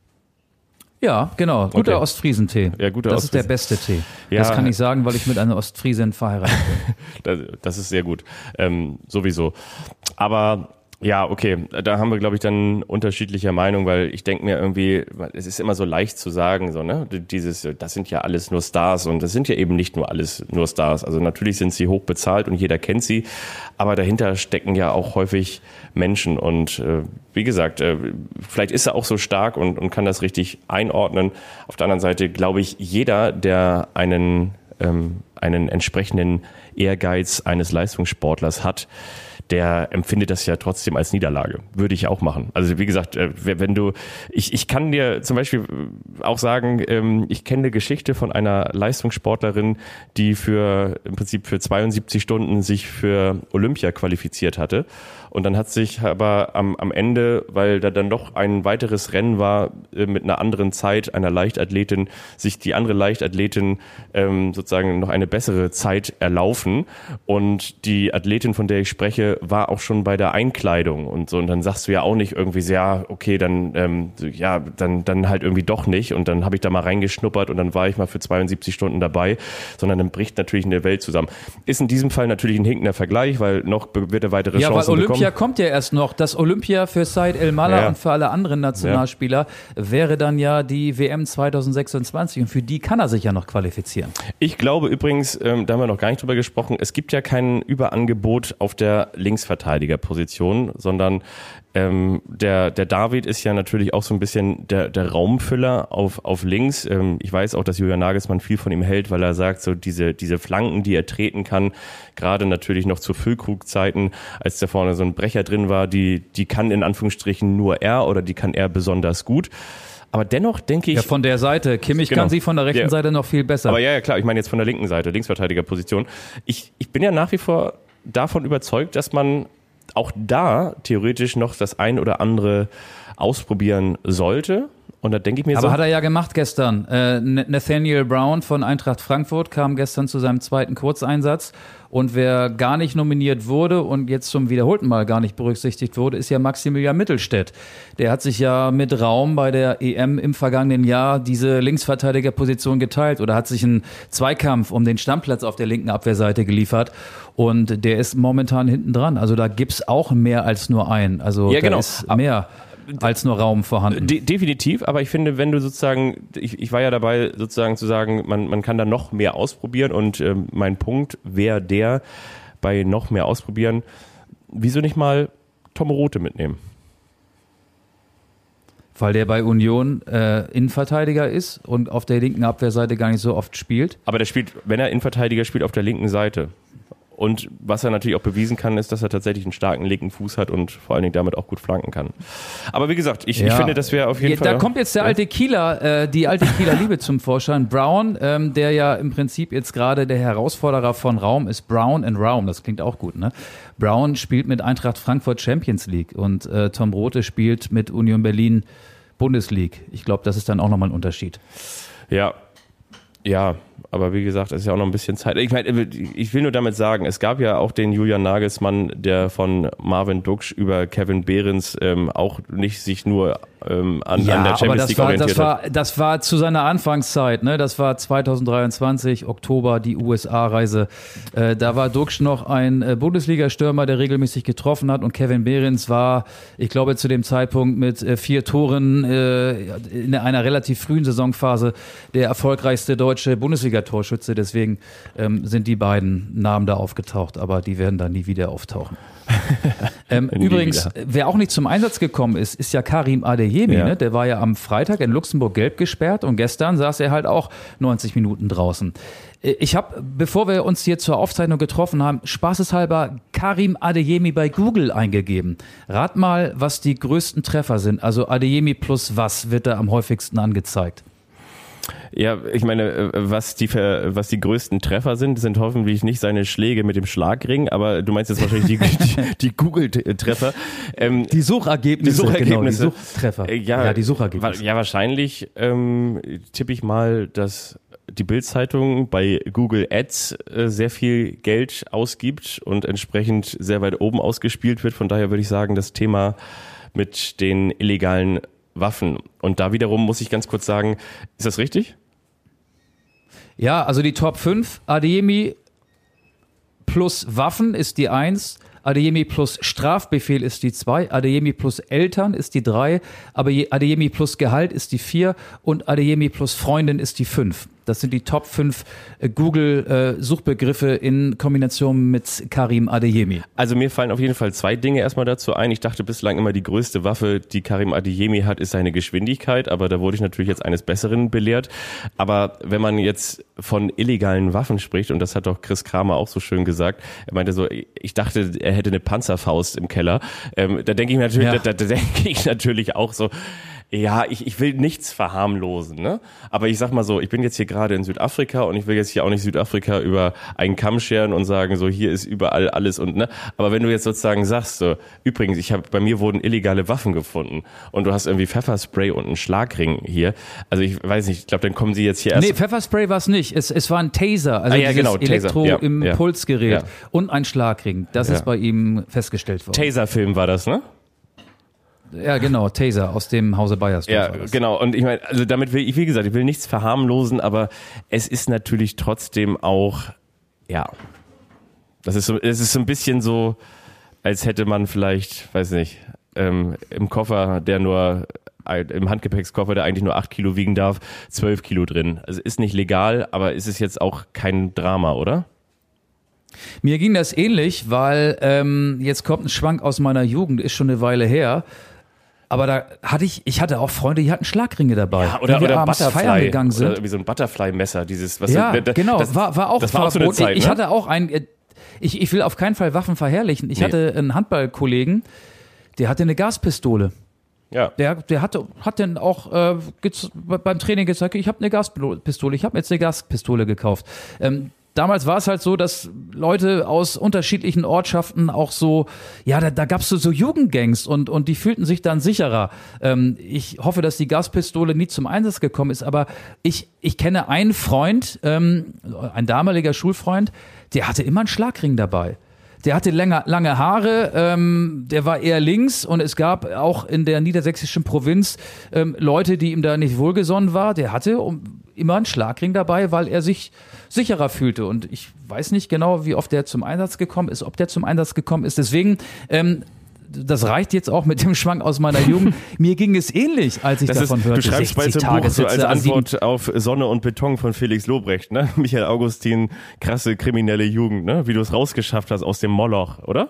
Ja, genau. Guter Okay. Ostfriesentee. Ja, guter das ist der Ostfriesen. beste Tee. Ja. Das kann ich sagen, weil ich mit einer Ostfriesin verheiratet bin. Das, das ist sehr gut. Ähm, sowieso. Aber ja, okay, da haben wir, glaube ich, dann unterschiedlicher Meinung, weil ich denke mir irgendwie, es ist immer so leicht zu sagen, so, ne, dieses, das sind ja alles nur Stars und das sind ja eben nicht nur alles nur Stars. Also natürlich sind sie hoch bezahlt und jeder kennt sie, aber dahinter stecken ja auch häufig Menschen und äh, wie gesagt, äh, vielleicht ist er auch so stark und, und kann das richtig einordnen. Auf der anderen Seite glaube ich, jeder, der einen, ähm, einen entsprechenden Ehrgeiz eines Leistungssportlers hat, der empfindet das ja trotzdem als Niederlage. Würde ich auch machen. Also wie gesagt, wenn du, ich, ich kann dir zum Beispiel auch sagen, ich kenne eine Geschichte von einer Leistungssportlerin, die für im Prinzip für zweiundsiebzig Stunden sich für Olympia qualifiziert hatte. Und dann hat sich aber am, am Ende, weil da dann noch ein weiteres Rennen war mit einer anderen Zeit, einer Leichtathletin, sich die andere Leichtathletin ähm, sozusagen noch eine bessere Zeit erlaufen. Und die Athletin, von der ich spreche, Frage war auch schon bei der Einkleidung und so. Und dann sagst du ja auch nicht irgendwie so, ja, okay, dann, ähm, ja, dann, dann halt irgendwie doch nicht. Und dann habe ich da mal reingeschnuppert und dann war ich mal für zweiundsiebzig Stunden dabei. Sondern dann bricht natürlich eine Welt zusammen. Ist in diesem Fall natürlich ein hinkender Vergleich, weil noch wird er weitere ja, Chancen weil Olympia bekommen. kommt ja erst noch. Das Olympia für Said El-Mallah Ja. und für alle anderen Nationalspieler ja. wäre dann ja die W M zweitausendsechsundzwanzig. Und für die kann er sich ja noch qualifizieren. Ich glaube übrigens, ähm, da haben wir noch gar nicht drüber gesprochen, es gibt ja kein Überangebot auf der Linksverteidigerposition, sondern ähm, der, der David ist ja natürlich auch so ein bisschen der, der Raumfüller auf, auf links. Ähm, ich weiß auch, dass Julian Nagelsmann viel von ihm hält, weil er sagt, so diese, diese Flanken, die er treten kann, gerade natürlich noch zu Füllkrug-Zeiten, als da vorne so ein Brecher drin war, die, die kann in Anführungsstrichen nur er oder die kann er besonders gut. Aber dennoch denke ich... Ja, von der Seite. Kimmich genau. kann sie von der rechten ja. Seite noch viel besser. Aber ja, ja, klar. Ich meine jetzt von der linken Seite, Linksverteidigerposition. Ich, ich bin ja nach wie vor davon überzeugt, dass man auch da theoretisch noch das ein oder andere ausprobieren sollte. Und da denke ich mir Aber so... hat er ja gemacht gestern. Äh, Nathaniel Brown von Eintracht Frankfurt kam gestern zu seinem zweiten Kurzeinsatz. Und wer gar nicht nominiert wurde und jetzt zum wiederholten Mal gar nicht berücksichtigt wurde, ist ja Maximilian Mittelstädt. Der hat sich ja mit Raum bei der E M im vergangenen Jahr diese Linksverteidigerposition geteilt oder hat sich einen Zweikampf um den Stammplatz auf der linken Abwehrseite geliefert. Und der ist momentan hinten dran. Also da gibt's auch mehr als nur einen. Also Ja, da genau. ist mehr als nur Raum vorhanden. De- definitiv, aber ich finde, wenn du sozusagen, ich, ich war ja dabei, sozusagen zu sagen, man, man kann da noch mehr ausprobieren und ähm, mein Punkt wäre der, bei noch mehr ausprobieren, wieso nicht mal Tom Rothe mitnehmen? Weil der bei Union äh, Innenverteidiger ist und auf der linken Abwehrseite gar nicht so oft spielt. Aber der spielt, wenn er Innenverteidiger spielt, auf der linken Seite. Und was er natürlich auch bewiesen kann, ist, dass er tatsächlich einen starken linken Fuß hat und vor allen Dingen damit auch gut flanken kann. Aber wie gesagt, ich, Ja. ich finde, das wäre auf jeden Ja, Fall... da kommt jetzt der alte Kieler, äh, die alte Kieler Liebe zum Vorschein. Brown, ähm, der ja im Prinzip jetzt gerade der Herausforderer von Raum ist. Brown and Raum, das klingt auch gut, ne? Brown spielt mit Eintracht Frankfurt Champions League und äh, Tom Rothe spielt mit Union Berlin Bundesliga. Ich glaube, das ist dann auch nochmal ein Unterschied. Ja, ja, aber wie gesagt, es ist ja auch noch ein bisschen Zeit. Ich meine, ich will nur damit sagen, es gab ja auch den Julian Nagelsmann, der von Marvin Duksch über Kevin Behrens ähm, auch nicht sich nur ähm, an, Ja, an der aber Champions das League war, orientiert das war, hat. das war zu seiner Anfangszeit, ne? Das war zweitausenddreiundzwanzig, Oktober, die U S A-Reise. Äh, da war Duksch noch ein äh, Bundesliga-Stürmer, der regelmäßig getroffen hat und Kevin Behrens war, ich glaube, zu dem Zeitpunkt mit äh, vier Toren äh, in einer relativ frühen Saisonphase der erfolgreichste deutsche Bundesliga-Torschütze. Deswegen ähm, sind die beiden Namen da aufgetaucht, aber die werden da nie wieder auftauchen. ähm, Nie übrigens, wieder. wer auch nicht zum Einsatz gekommen ist, ist ja Karim Adeyemi. Ja. Ne? Der war ja am Freitag in Luxemburg gelb gesperrt und gestern saß er halt auch neunzig Minuten draußen. Ich habe, bevor wir uns hier zur Aufzeichnung getroffen haben, spaßeshalber Karim Adeyemi bei Google eingegeben. Rat mal, was die größten Treffer sind. Also Adeyemi plus was wird da am häufigsten angezeigt? Ja, ich meine, was die, was die größten Treffer sind, sind hoffentlich nicht seine Schläge mit dem Schlagring, aber du meinst jetzt wahrscheinlich die, die, die Google-Treffer. Ähm, Die Suchergebnisse. Die Suchergebnisse. Genau, die Suchtreffer. Äh, ja, ja, die Suchergebnisse. Ja, wahrscheinlich ähm, tippe ich mal, dass die Bild-Zeitung bei Google Ads äh, sehr viel Geld ausgibt und entsprechend sehr weit oben ausgespielt wird. Von daher würde ich sagen, das Thema mit den illegalen Waffen. Und da wiederum muss ich ganz kurz sagen, ist das richtig? Ja, also die Top fünf, Adeyemi plus Waffen ist die eins, Adeyemi plus Strafbefehl ist die zwei, Adeyemi plus Eltern ist die drei, aber Adeyemi plus Gehalt ist die vier und Adeyemi plus Freundin ist die fünf. Das sind die Top fünf Google-Suchbegriffe in Kombination mit Karim Adeyemi. Also mir fallen auf jeden Fall zwei Dinge erstmal dazu ein. Ich dachte bislang immer, die größte Waffe, die Karim Adeyemi hat, ist seine Geschwindigkeit, aber da wurde ich natürlich jetzt eines Besseren belehrt. Aber wenn man jetzt von illegalen Waffen spricht, und das hat doch Chris Kramer auch so schön gesagt, er meinte so, ich dachte, er hätte eine Panzerfaust im Keller. Ähm, da denke ich natürlich, Ja. da, da denke ich natürlich auch so, Ja, ich, ich will nichts verharmlosen, ne? Aber ich sag mal so, ich bin jetzt hier gerade in Südafrika und ich will jetzt hier auch nicht Südafrika über einen Kamm scheren und sagen, so hier ist überall alles und ne. Aber wenn du jetzt sozusagen sagst, so, übrigens, ich habe bei mir wurden illegale Waffen gefunden und du hast irgendwie Pfefferspray und einen Schlagring hier. Also ich weiß nicht, ich glaube, dann kommen sie jetzt hier erst. Nee, Pfefferspray war es nicht. Es, es war ein Taser, also Ah, ja, dieses genau, Taser. Elektroimpulsgerät Ja, ja. und ein Schlagring. Das Ja. ist bei ihm festgestellt worden. Taser-Film war das, ne? Ja, genau, Taser aus dem Hause Bayersdorf. Ja, war das. genau. Und ich meine, also damit will ich, wie gesagt, ich will nichts verharmlosen, aber es ist natürlich trotzdem auch, ja, das ist so, es ist so ein bisschen so, als hätte man vielleicht, weiß nicht, ähm, im Koffer, der nur, im Handgepäckskoffer, der eigentlich nur acht Kilo wiegen darf, zwölf Kilo drin. Also ist nicht legal, aber ist es jetzt auch kein Drama, oder? Mir ging das ähnlich, weil ähm, jetzt kommt ein Schwank aus meiner Jugend, ist schon eine Weile her. Aber da hatte ich, ich hatte auch Freunde, die hatten Schlagringe dabei. Ja, oder, wenn wir oder abends feiern Butterfly, gegangen sind. oder irgendwie so ein Butterfly-Messer, dieses, was Ja, du, das, genau, das, war, war auch das war auch so eine Verbot. Zeit, Ich, ich ne? hatte auch ein, ich, ich will auf keinen Fall Waffen verherrlichen. Ich Nee. hatte einen Handballkollegen, der hatte eine Gaspistole. Ja. Der, der hatte, hat dann auch äh, gez- beim Training gesagt, ich habe eine Gaspistole, ich habe jetzt eine Gaspistole gekauft. Ähm, Damals war es halt so, dass Leute aus unterschiedlichen Ortschaften auch so, ja, da, da gab es so, so Jugendgangs und, und die fühlten sich dann sicherer. Ähm, ich hoffe, dass die Gaspistole nie zum Einsatz gekommen ist, aber ich, ich kenne einen Freund, ähm, ein damaliger Schulfreund, der hatte immer einen Schlagring dabei. Der hatte länger, lange Haare, ähm, der war eher links und es gab auch in der niedersächsischen Provinz ähm, Leute, die ihm da nicht wohlgesonnen waren. Der hatte um, immer einen Schlagring dabei, weil er sich sicherer fühlte. Und ich weiß nicht genau, wie oft der zum Einsatz gekommen ist, ob der zum Einsatz gekommen ist. Deswegen, ähm, das reicht jetzt auch mit dem Schwank aus meiner Jugend. Mir ging es ähnlich, als ich Das davon ist, hörte. du schreibst bei so einem Buch so als Antwort auf Sonne und Beton von Felix Lobrecht, ne? Michael Augustin, krasse kriminelle Jugend, ne? Wie du es rausgeschafft hast aus dem Moloch, oder?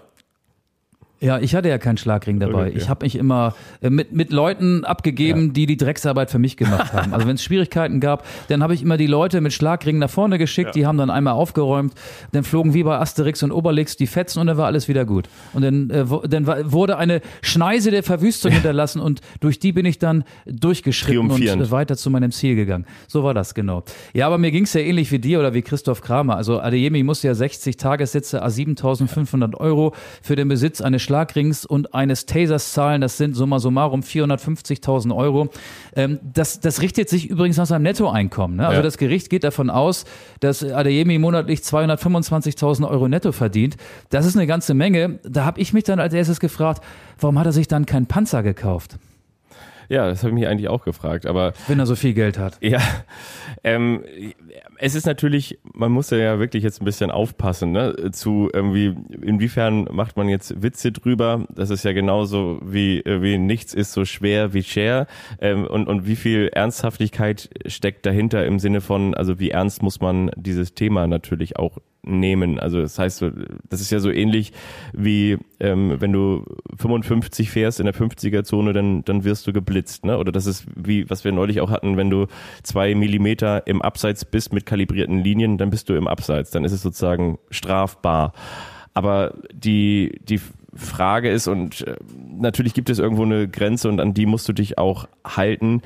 Ja, ich hatte ja keinen Schlagring dabei. Okay, ja. Ich habe mich immer äh, mit, mit Leuten abgegeben, Ja. die die Drecksarbeit für mich gemacht haben. Also wenn es Schwierigkeiten gab, dann habe ich immer die Leute mit Schlagringen nach vorne geschickt, Ja. die haben dann einmal aufgeräumt, dann flogen wie bei Asterix und Obelix die Fetzen und dann war alles wieder gut. Und dann, äh, wo, dann war, wurde eine Schneise der Verwüstung hinterlassen und durch die bin ich dann durchgeschritten und Triumphierend. äh, weiter zu meinem Ziel gegangen. So war das, genau. Ja, aber mir ging es ja ähnlich wie dir oder wie Christoph Kramer. Also Adeyemi musste ja sechzig Tagessitze, à siebentausendfünfhundert Euro für den Besitz eines Schlagrings und eines Tasers zahlen. Das sind summa summarum vierhundertfünfzigtausend Euro. Ähm, das, das richtet sich übrigens nach seinem Nettoeinkommen. Ne? Also Ja. das Gericht geht davon aus, dass Adeyemi monatlich zweihundertfünfundzwanzigtausend Euro netto verdient. Das ist eine ganze Menge. Da habe ich mich dann als erstes gefragt, warum hat er sich dann keinen Panzer gekauft, Ja, das habe ich mich eigentlich auch gefragt, aber wenn er so viel Geld hat? ja, ähm, es ist natürlich, man muss ja wirklich jetzt ein bisschen aufpassen, ne, zu irgendwie, inwiefern macht man jetzt Witze drüber, das ist ja genauso wie, wie nichts ist so schwer wie Share, ähm, und, und wie viel Ernsthaftigkeit steckt dahinter im Sinne von, also wie ernst muss man dieses Thema natürlich auch nehmen. Also das heißt, so, das ist ja so ähnlich wie ähm, wenn du fünfundfünfzig fährst in der fünfziger-Zone, dann dann wirst du geblitzt, ne? Oder das ist wie, was wir neulich auch hatten, wenn du zwei Millimeter im Abseits bist mit kalibrierten Linien, dann bist du im Abseits. Dann ist es sozusagen strafbar. Aber die die Frage ist, und äh, natürlich gibt es irgendwo eine Grenze und an die musst du dich auch halten.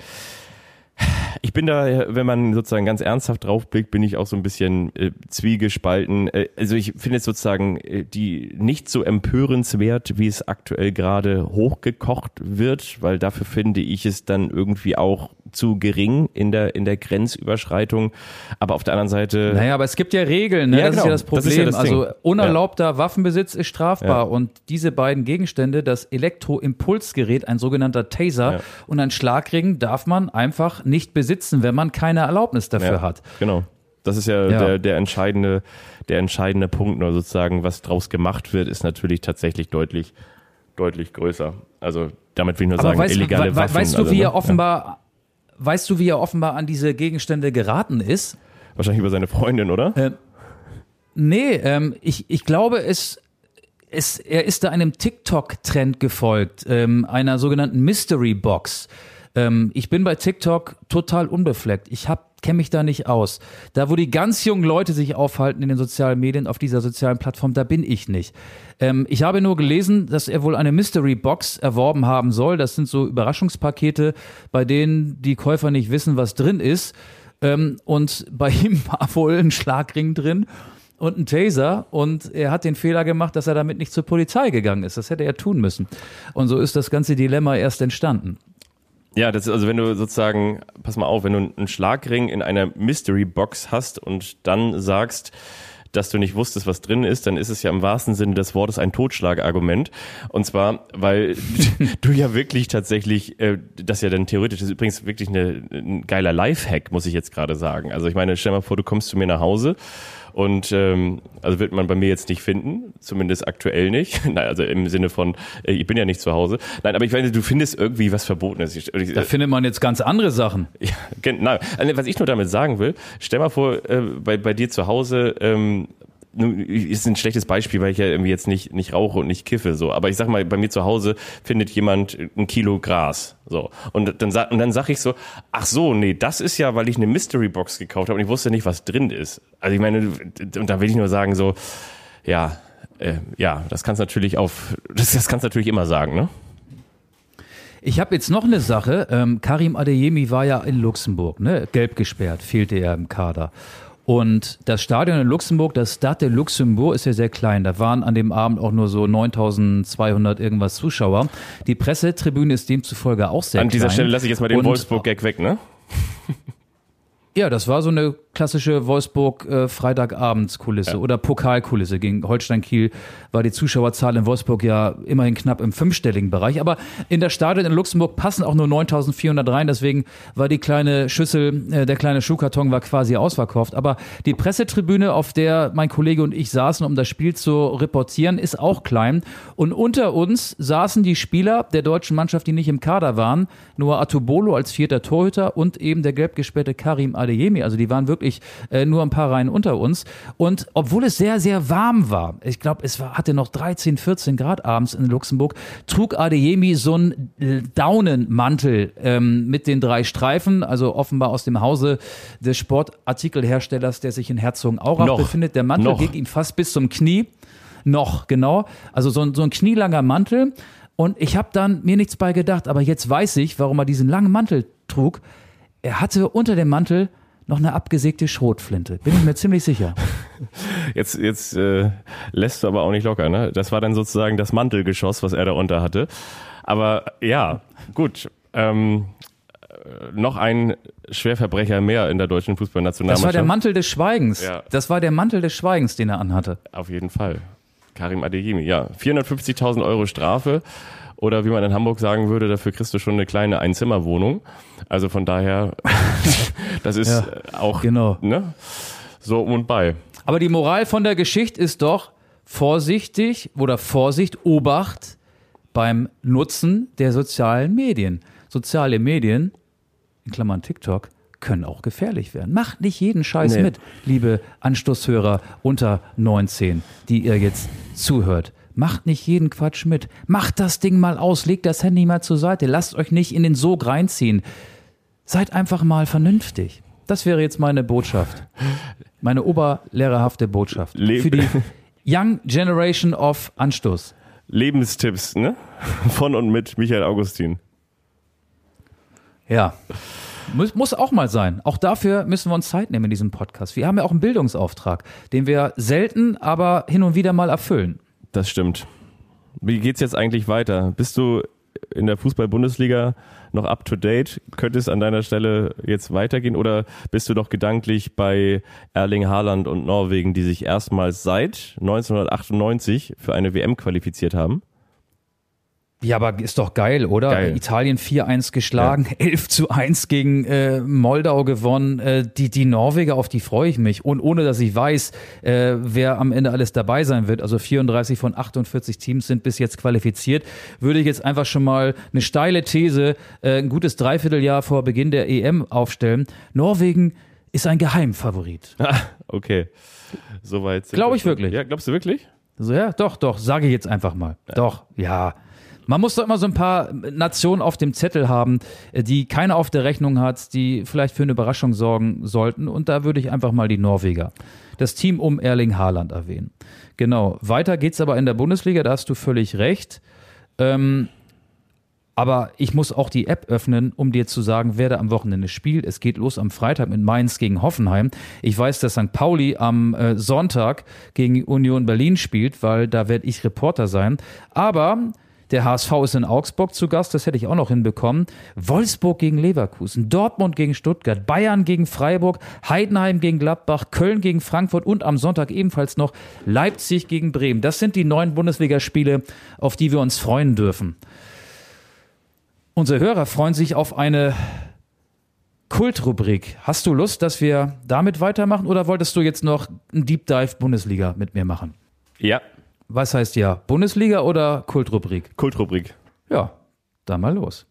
Ich bin da, wenn man sozusagen ganz ernsthaft draufblickt, bin ich auch so ein bisschen äh, zwiegespalten. Äh, also ich finde es sozusagen äh, die nicht so empörenswert, wie es aktuell gerade hochgekocht wird, weil dafür finde ich es dann irgendwie auch zu gering in der in der Grenzüberschreitung. Aber auf der anderen Seite... Naja, aber es gibt ja Regeln, ne? Ja, das genau. ist ja das Problem. Das ist ja das also Ding. unerlaubter Waffenbesitz ist strafbar Ja. und diese beiden Gegenstände, das Elektroimpulsgerät, ein sogenannter Taser Ja. und ein Schlagring, darf man einfach nicht besitzen, wenn man keine Erlaubnis dafür Ja, hat. genau. Das ist ja, Ja. Der, der entscheidende, der entscheidende Punkt, nur sozusagen, was draus gemacht wird, ist natürlich tatsächlich deutlich, deutlich größer. Also damit will ich nur Aber sagen, weißt, illegale we- Waffen. weißt du, also, wie ne? er offenbar, weißt du, wie er offenbar an diese Gegenstände geraten ist? Ja. Wahrscheinlich über seine Freundin, oder? Äh, Nee, ähm, ich, ich glaube, es, es, er ist da einem TikTok-Trend gefolgt, ähm, einer sogenannten Mystery Box. Ähm, ich bin bei TikTok total unbefleckt. Ich habe kenne mich da nicht aus. Da, wo die ganz jungen Leute sich aufhalten in den sozialen Medien, auf dieser sozialen Plattform, da bin ich nicht. Ähm, ich habe nur gelesen, dass er wohl eine Mystery Box erworben haben soll. Das sind so Überraschungspakete, bei denen die Käufer nicht wissen, was drin ist. Ähm, und bei ihm war wohl ein Schlagring drin und ein Taser. Und er hat den Fehler gemacht, dass er damit nicht zur Polizei gegangen ist. Das hätte er tun müssen. Und so ist das ganze Dilemma erst entstanden. Ja, das ist also, wenn du sozusagen, pass mal auf, wenn du einen Schlagring in einer Mystery Box hast und dann sagst, dass du nicht wusstest, was drin ist, dann ist es ja im wahrsten Sinne des Wortes ein Totschlagargument. Und zwar, weil du ja wirklich tatsächlich, äh, das ja dann theoretisch, das ist übrigens wirklich eine, ein geiler Lifehack, muss ich jetzt gerade sagen. Also ich meine, stell mal vor, du kommst zu mir nach Hause und ähm, also wird man bei mir jetzt nicht finden, zumindest aktuell nicht. Nein, also im Sinne von, äh, ich bin ja nicht zu Hause. Nein, aber ich meine, du findest irgendwie was Verbotenes. Ich, ich, Da findet man jetzt ganz andere Sachen. Ja, genau. Also, was ich nur damit sagen will, stell mal vor, äh, bei, bei dir zu Hause, ähm, ist ein schlechtes Beispiel, weil ich ja irgendwie jetzt nicht nicht rauche und nicht kiffe, so. Aber ich sag mal, bei mir zu Hause findet jemand ein Kilo Gras, so. Und dann sag, und dann sag ich so, ach so, nee, das ist ja, weil ich eine Mystery Box gekauft habe und ich wusste nicht, was drin ist. Also ich meine, und da will ich nur sagen, so, ja, äh, ja, das kannst natürlich auf, das, das kannst natürlich immer sagen, ne? Ich habe jetzt noch eine Sache. Ähm, Karim Adeyemi war ja in Luxemburg, ne? Gelb gesperrt, fehlte er im Kader. Und das Stadion in Luxemburg, das Stade de Luxembourg, ist ja sehr klein. Da waren an dem Abend auch nur so neuntausendzweihundert irgendwas Zuschauer. Die Pressetribüne ist demzufolge auch sehr klein. An dieser Stelle lasse ich jetzt mal den Wolfsburg-Gag weg, ne? Ja, das war so eine klassische Wolfsburg-Freitagabendskulisse äh, ja. oder Pokalkulisse. Gegen Holstein-Kiel war die Zuschauerzahl in Wolfsburg ja immerhin knapp im fünfstelligen Bereich. Aber in das Stadion in Luxemburg passen auch nur neuntausendvierhundert rein. Deswegen war die kleine Schüssel, äh, der kleine Schuhkarton war quasi ausverkauft. Aber die Pressetribüne, auf der mein Kollege und ich saßen, um das Spiel zu reportieren, ist auch klein. Und unter uns saßen die Spieler der deutschen Mannschaft, die nicht im Kader waren. Noah Atubolo als vierter Torhüter und eben der gelb gesperrte Karim Adeyemi. Also die waren wirklich äh, nur ein paar Reihen unter uns. Und obwohl es sehr, sehr warm war, ich glaube, es war, hatte noch dreizehn, vierzehn Grad abends in Luxemburg, trug Adeyemi so einen Daunenmantel ähm, mit den drei Streifen, also offenbar aus dem Hause des Sportartikelherstellers, der sich in Herzogenaurach noch, befindet. Der Mantel noch. ging ihm fast bis zum Knie. Noch, genau. Also so ein, so ein knielanger Mantel. Und ich habe dann mir nichts bei gedacht, aber jetzt weiß ich, warum er diesen langen Mantel trug. Er hatte unter dem Mantel noch eine abgesägte Schrotflinte. Bin ich mir ziemlich sicher. Jetzt, jetzt äh, lässt du aber auch nicht locker, ne? Das war dann sozusagen das Mantelgeschoss, was er da unter hatte. Aber ja, gut. Ähm, noch ein Schwerverbrecher mehr in der deutschen Fußballnationalmannschaft. Das war der Mantel des Schweigens. Ja. Das war der Mantel des Schweigens, den er anhatte. Auf jeden Fall. Karim Adeyemi, ja. vierhundertfünfzigtausend Euro Strafe. Oder wie man in Hamburg sagen würde, dafür kriegst du schon eine kleine Einzimmerwohnung. Also von daher, das ist ja, auch genau. Ne, so um und bei. Aber die Moral von der Geschichte ist doch vorsichtig oder Vorsicht, Obacht beim Nutzen der sozialen Medien. Soziale Medien, in Klammern TikTok, können auch gefährlich werden. Macht nicht jeden Scheiß nee. mit, liebe Anstoßhörer unter neunzehn, die ihr jetzt zuhört. Macht nicht jeden Quatsch mit. Macht das Ding mal aus, legt das Handy mal zur Seite. Lasst euch nicht in den Sog reinziehen. Seid einfach mal vernünftig. Das wäre jetzt meine Botschaft. Meine oberlehrerhafte Botschaft. Le- Für die Young Generation of Anstoß. Lebenstipps, ne? Von und mit Michael Augustin. Ja. Muss, muss auch mal sein. Auch dafür müssen wir uns Zeit nehmen in diesem Podcast. Wir haben ja auch einen Bildungsauftrag, den wir selten, aber hin und wieder mal erfüllen. Das stimmt. Wie geht's jetzt eigentlich weiter? Bist du in der Fußball-Bundesliga noch up to date? Könnte es an deiner Stelle jetzt weitergehen oder bist du noch gedanklich bei Erling Haaland und Norwegen, die sich erstmals seit neunzehnhundertachtundneunzig für eine W M qualifiziert haben? Ja, aber ist doch geil, oder? Geil. Italien vier eins geschlagen, ja. elf zu eins gegen äh, Moldau gewonnen. Äh, die, die Norweger, auf die freue ich mich. Und ohne, dass ich weiß, äh, wer am Ende alles dabei sein wird, also vierunddreißig von achtundvierzig Teams sind bis jetzt qualifiziert, würde ich jetzt einfach schon mal eine steile These, äh, ein gutes Dreivierteljahr vor Beginn der E M aufstellen. Norwegen ist ein Geheimfavorit. Okay, soweit. Glaube ich wirklich. Ja, glaubst du wirklich? So, ja, doch, doch, sage ich jetzt einfach mal. Ja. Doch, ja. Man muss doch immer so ein paar Nationen auf dem Zettel haben, die keiner auf der Rechnung hat, die vielleicht für eine Überraschung sorgen sollten. Und da würde ich einfach mal die Norweger, das Team um Erling Haaland erwähnen. Genau, weiter geht's aber in der Bundesliga, da hast du völlig recht. Ähm, aber ich muss auch die App öffnen, um dir zu sagen, wer da am Wochenende spielt. Es geht los am Freitag mit Mainz gegen Hoffenheim. Ich weiß, dass Sankt Pauli am äh, Sonntag gegen Union Berlin spielt, weil da werde ich Reporter sein. Aber der H S V ist in Augsburg zu Gast, das hätte ich auch noch hinbekommen. Wolfsburg gegen Leverkusen, Dortmund gegen Stuttgart, Bayern gegen Freiburg, Heidenheim gegen Gladbach, Köln gegen Frankfurt und am Sonntag ebenfalls noch Leipzig gegen Bremen. Das sind die neun Bundesligaspiele, auf die wir uns freuen dürfen. Unsere Hörer freuen sich auf eine Kultrubrik. Hast du Lust, dass wir damit weitermachen oder wolltest du jetzt noch einen Deep Dive Bundesliga mit mir machen? Ja. Was heißt ja? Bundesliga oder Kultrubrik? Kultrubrik. Ja, dann mal los.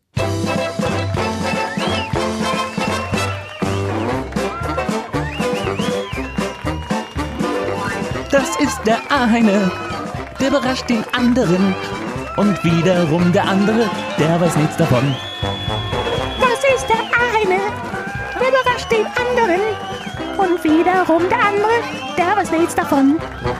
Das ist der eine, der überrascht den anderen. Und wiederum der andere, der weiß nichts davon. Das ist der eine, der überrascht den anderen. Und wiederum der andere, der weiß nichts davon.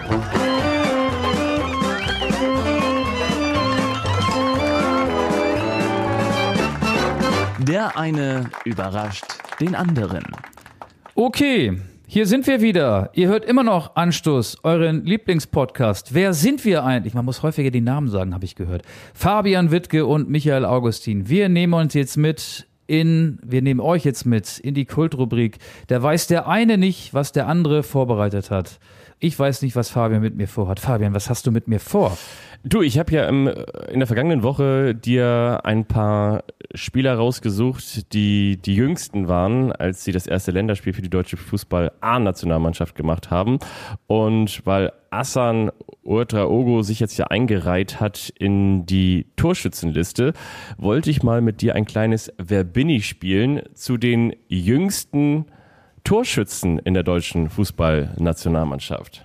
Der eine überrascht den anderen. Okay, hier sind wir wieder. Ihr hört immer noch Anstoß, euren Lieblingspodcast. Wer sind wir eigentlich? Man muss häufiger die Namen sagen, habe ich gehört. Fabian Wittke und Michael Augustin. Wir nehmen uns jetzt mit in, wir nehmen euch jetzt mit in die Kultrubrik. Da weiß der eine nicht, was der andere vorbereitet hat. Ich weiß nicht, was Fabian mit mir vorhat. Fabian, was hast du mit mir vor? Du, ich habe ja im, in der vergangenen Woche dir ein paar Spieler rausgesucht, die die jüngsten waren, als sie das erste Länderspiel für die deutsche Fußball-A-Nationalmannschaft gemacht haben. Und weil Hassan Ouedraogo sich jetzt ja eingereiht hat in die Torschützenliste, wollte ich mal mit dir ein kleines Wer bin ich spielen zu den jüngsten Torschützen in der deutschen Fußball-Nationalmannschaft.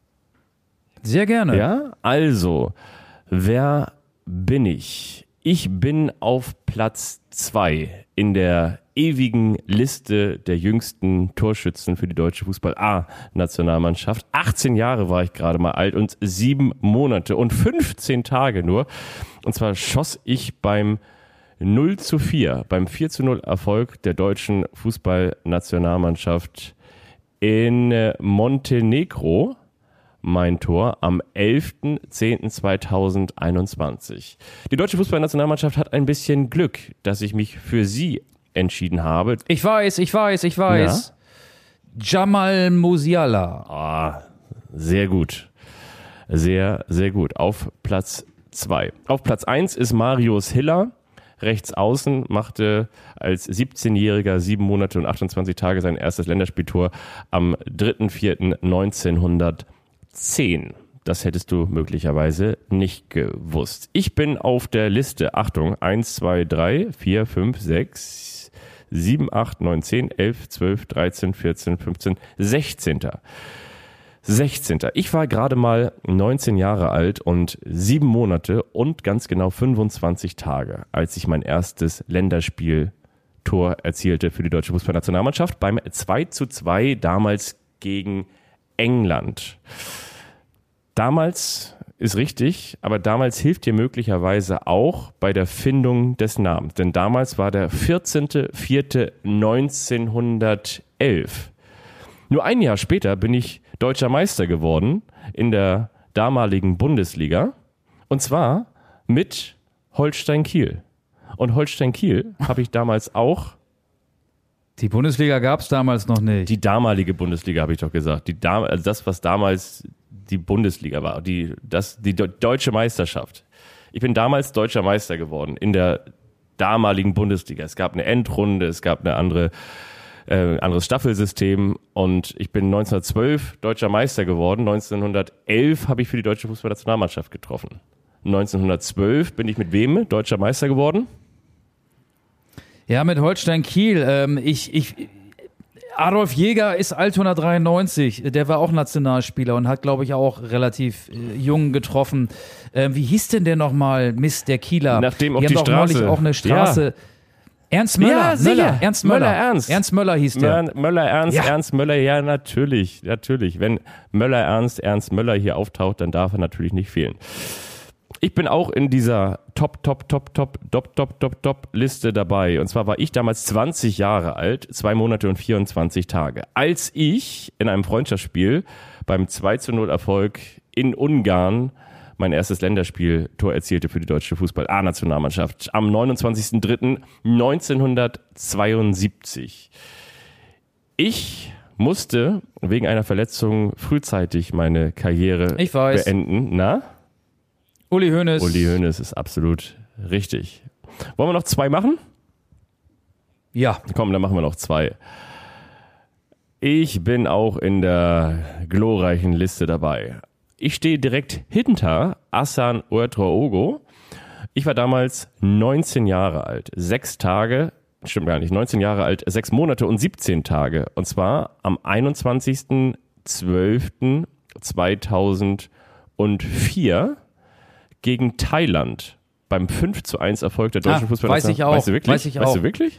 Sehr gerne. Ja, also, wer bin ich? Ich bin auf Platz zwei in der ewigen Liste der jüngsten Torschützen für die deutsche Fußball-A-Nationalmannschaft. achtzehn Jahre war ich gerade mal alt und sieben Monate und fünfzehn Tage nur. Und zwar schoss ich beim null zu vier, beim vier zu null Erfolg der deutschen Fußballnationalmannschaft in Montenegro mein Tor am elften zehnten zweitausendeinundzwanzig. Die deutsche Fußballnationalmannschaft hat ein bisschen Glück, dass ich mich für sie entschieden habe. Ich weiß, ich weiß, ich weiß. Ja? Jamal Musiala. Ah, sehr gut. Sehr, sehr gut. Auf Platz zwei. Auf Platz eins ist Marius Hiller. Rechts außen, machte als siebzehnjähriger sieben Monate und achtundzwanzig Tage sein erstes Länderspieltor am dritten vierten neunzehnhundertzehn. Das hättest du möglicherweise nicht gewusst. Ich bin auf der Liste, Achtung, eins, zwei, drei, vier, fünf, sechs, sieben, acht, neun, zehn, elf, zwölf, dreizehn, vierzehn, fünfzehn, sechzehnter sechzehnter Ich war gerade mal neunzehn Jahre alt und sieben Monate und ganz genau fünfundzwanzig Tage, als ich mein erstes Länderspieltor erzielte für die deutsche Fußballnationalmannschaft beim zwei zu zwei damals gegen England. Damals ist richtig, aber damals hilft dir möglicherweise auch bei der Findung des Namens. Denn damals war der vierzehnter vierter neunzehnhundertelf. Nur ein Jahr später bin ich deutscher Meister geworden in der damaligen Bundesliga. Und zwar mit Holstein Kiel. Und Holstein Kiel habe ich damals auch... Die Bundesliga gab es damals noch nicht. Die damalige Bundesliga, habe ich doch gesagt. Die Dam- also das, was damals die Bundesliga war, die, das, die de- deutsche Meisterschaft. Ich bin damals deutscher Meister geworden in der damaligen Bundesliga. Es gab eine Endrunde, es gab eine andere, äh, anderes Staffelsystem und ich bin neunzehnhundertzwölf deutscher Meister geworden. neunzehnhundertelf habe ich für die deutsche Fußballnationalmannschaft getroffen. neunzehnhundertzwölf bin ich mit wem deutscher Meister geworden? Ja, mit Holstein Kiel. Ähm, ich, ich, Adolf Jäger ist Altona dreiundneunzig, der war auch Nationalspieler und hat, glaube ich, auch relativ äh, jung getroffen. Äh, wie hieß denn der nochmal, Mist, der Kieler? Nachdem auf die die haben doch Straße. neulich auch eine Straße. Ja. Ernst Möller, Ja, sicher. Möller, Ernst Möller. Möller, Ernst. Ernst Möller hieß der. Möller, Möller Ernst, Ja. Ernst Möller, ja, natürlich, natürlich. Wenn Möller Ernst, Ernst Möller hier auftaucht, dann darf er natürlich nicht fehlen. Ich bin auch in dieser Top, Top, Top, Top, Top, Top, Top, Top Liste dabei. Und zwar war ich damals zwanzig Jahre alt, zwei Monate und vierundzwanzig Tage, als ich in einem Freundschaftsspiel beim zwei zu null Erfolg in Ungarn mein erstes Länderspieltor erzielte für die deutsche Fußball-A-Nationalmannschaft am neunundzwanzigsten dritten neunzehnhundertzweiundsiebzig. Ich musste wegen einer Verletzung frühzeitig meine Karriere Ich weiß. beenden. Na? Uli Hoeneß. Uli Hoeneß ist absolut richtig. Wollen wir noch zwei machen? Ja. Komm, dann machen wir noch zwei. Ich bin auch in der glorreichen Liste dabei. Ich stehe direkt hinter Hassan Ouedraogo. Ich war damals neunzehn Jahre alt, sechs Tage, stimmt gar nicht, neunzehn Jahre alt, sechs Monate und siebzehn Tage. Und zwar am einundzwanzigsten zwölften zweitausendvier gegen Thailand beim fünf zu eins Erfolg der deutschen Ah, Fußballnationalmannschaft. weiß ich auch, Weißt du wirklich? weiß ich Weißt auch. du wirklich?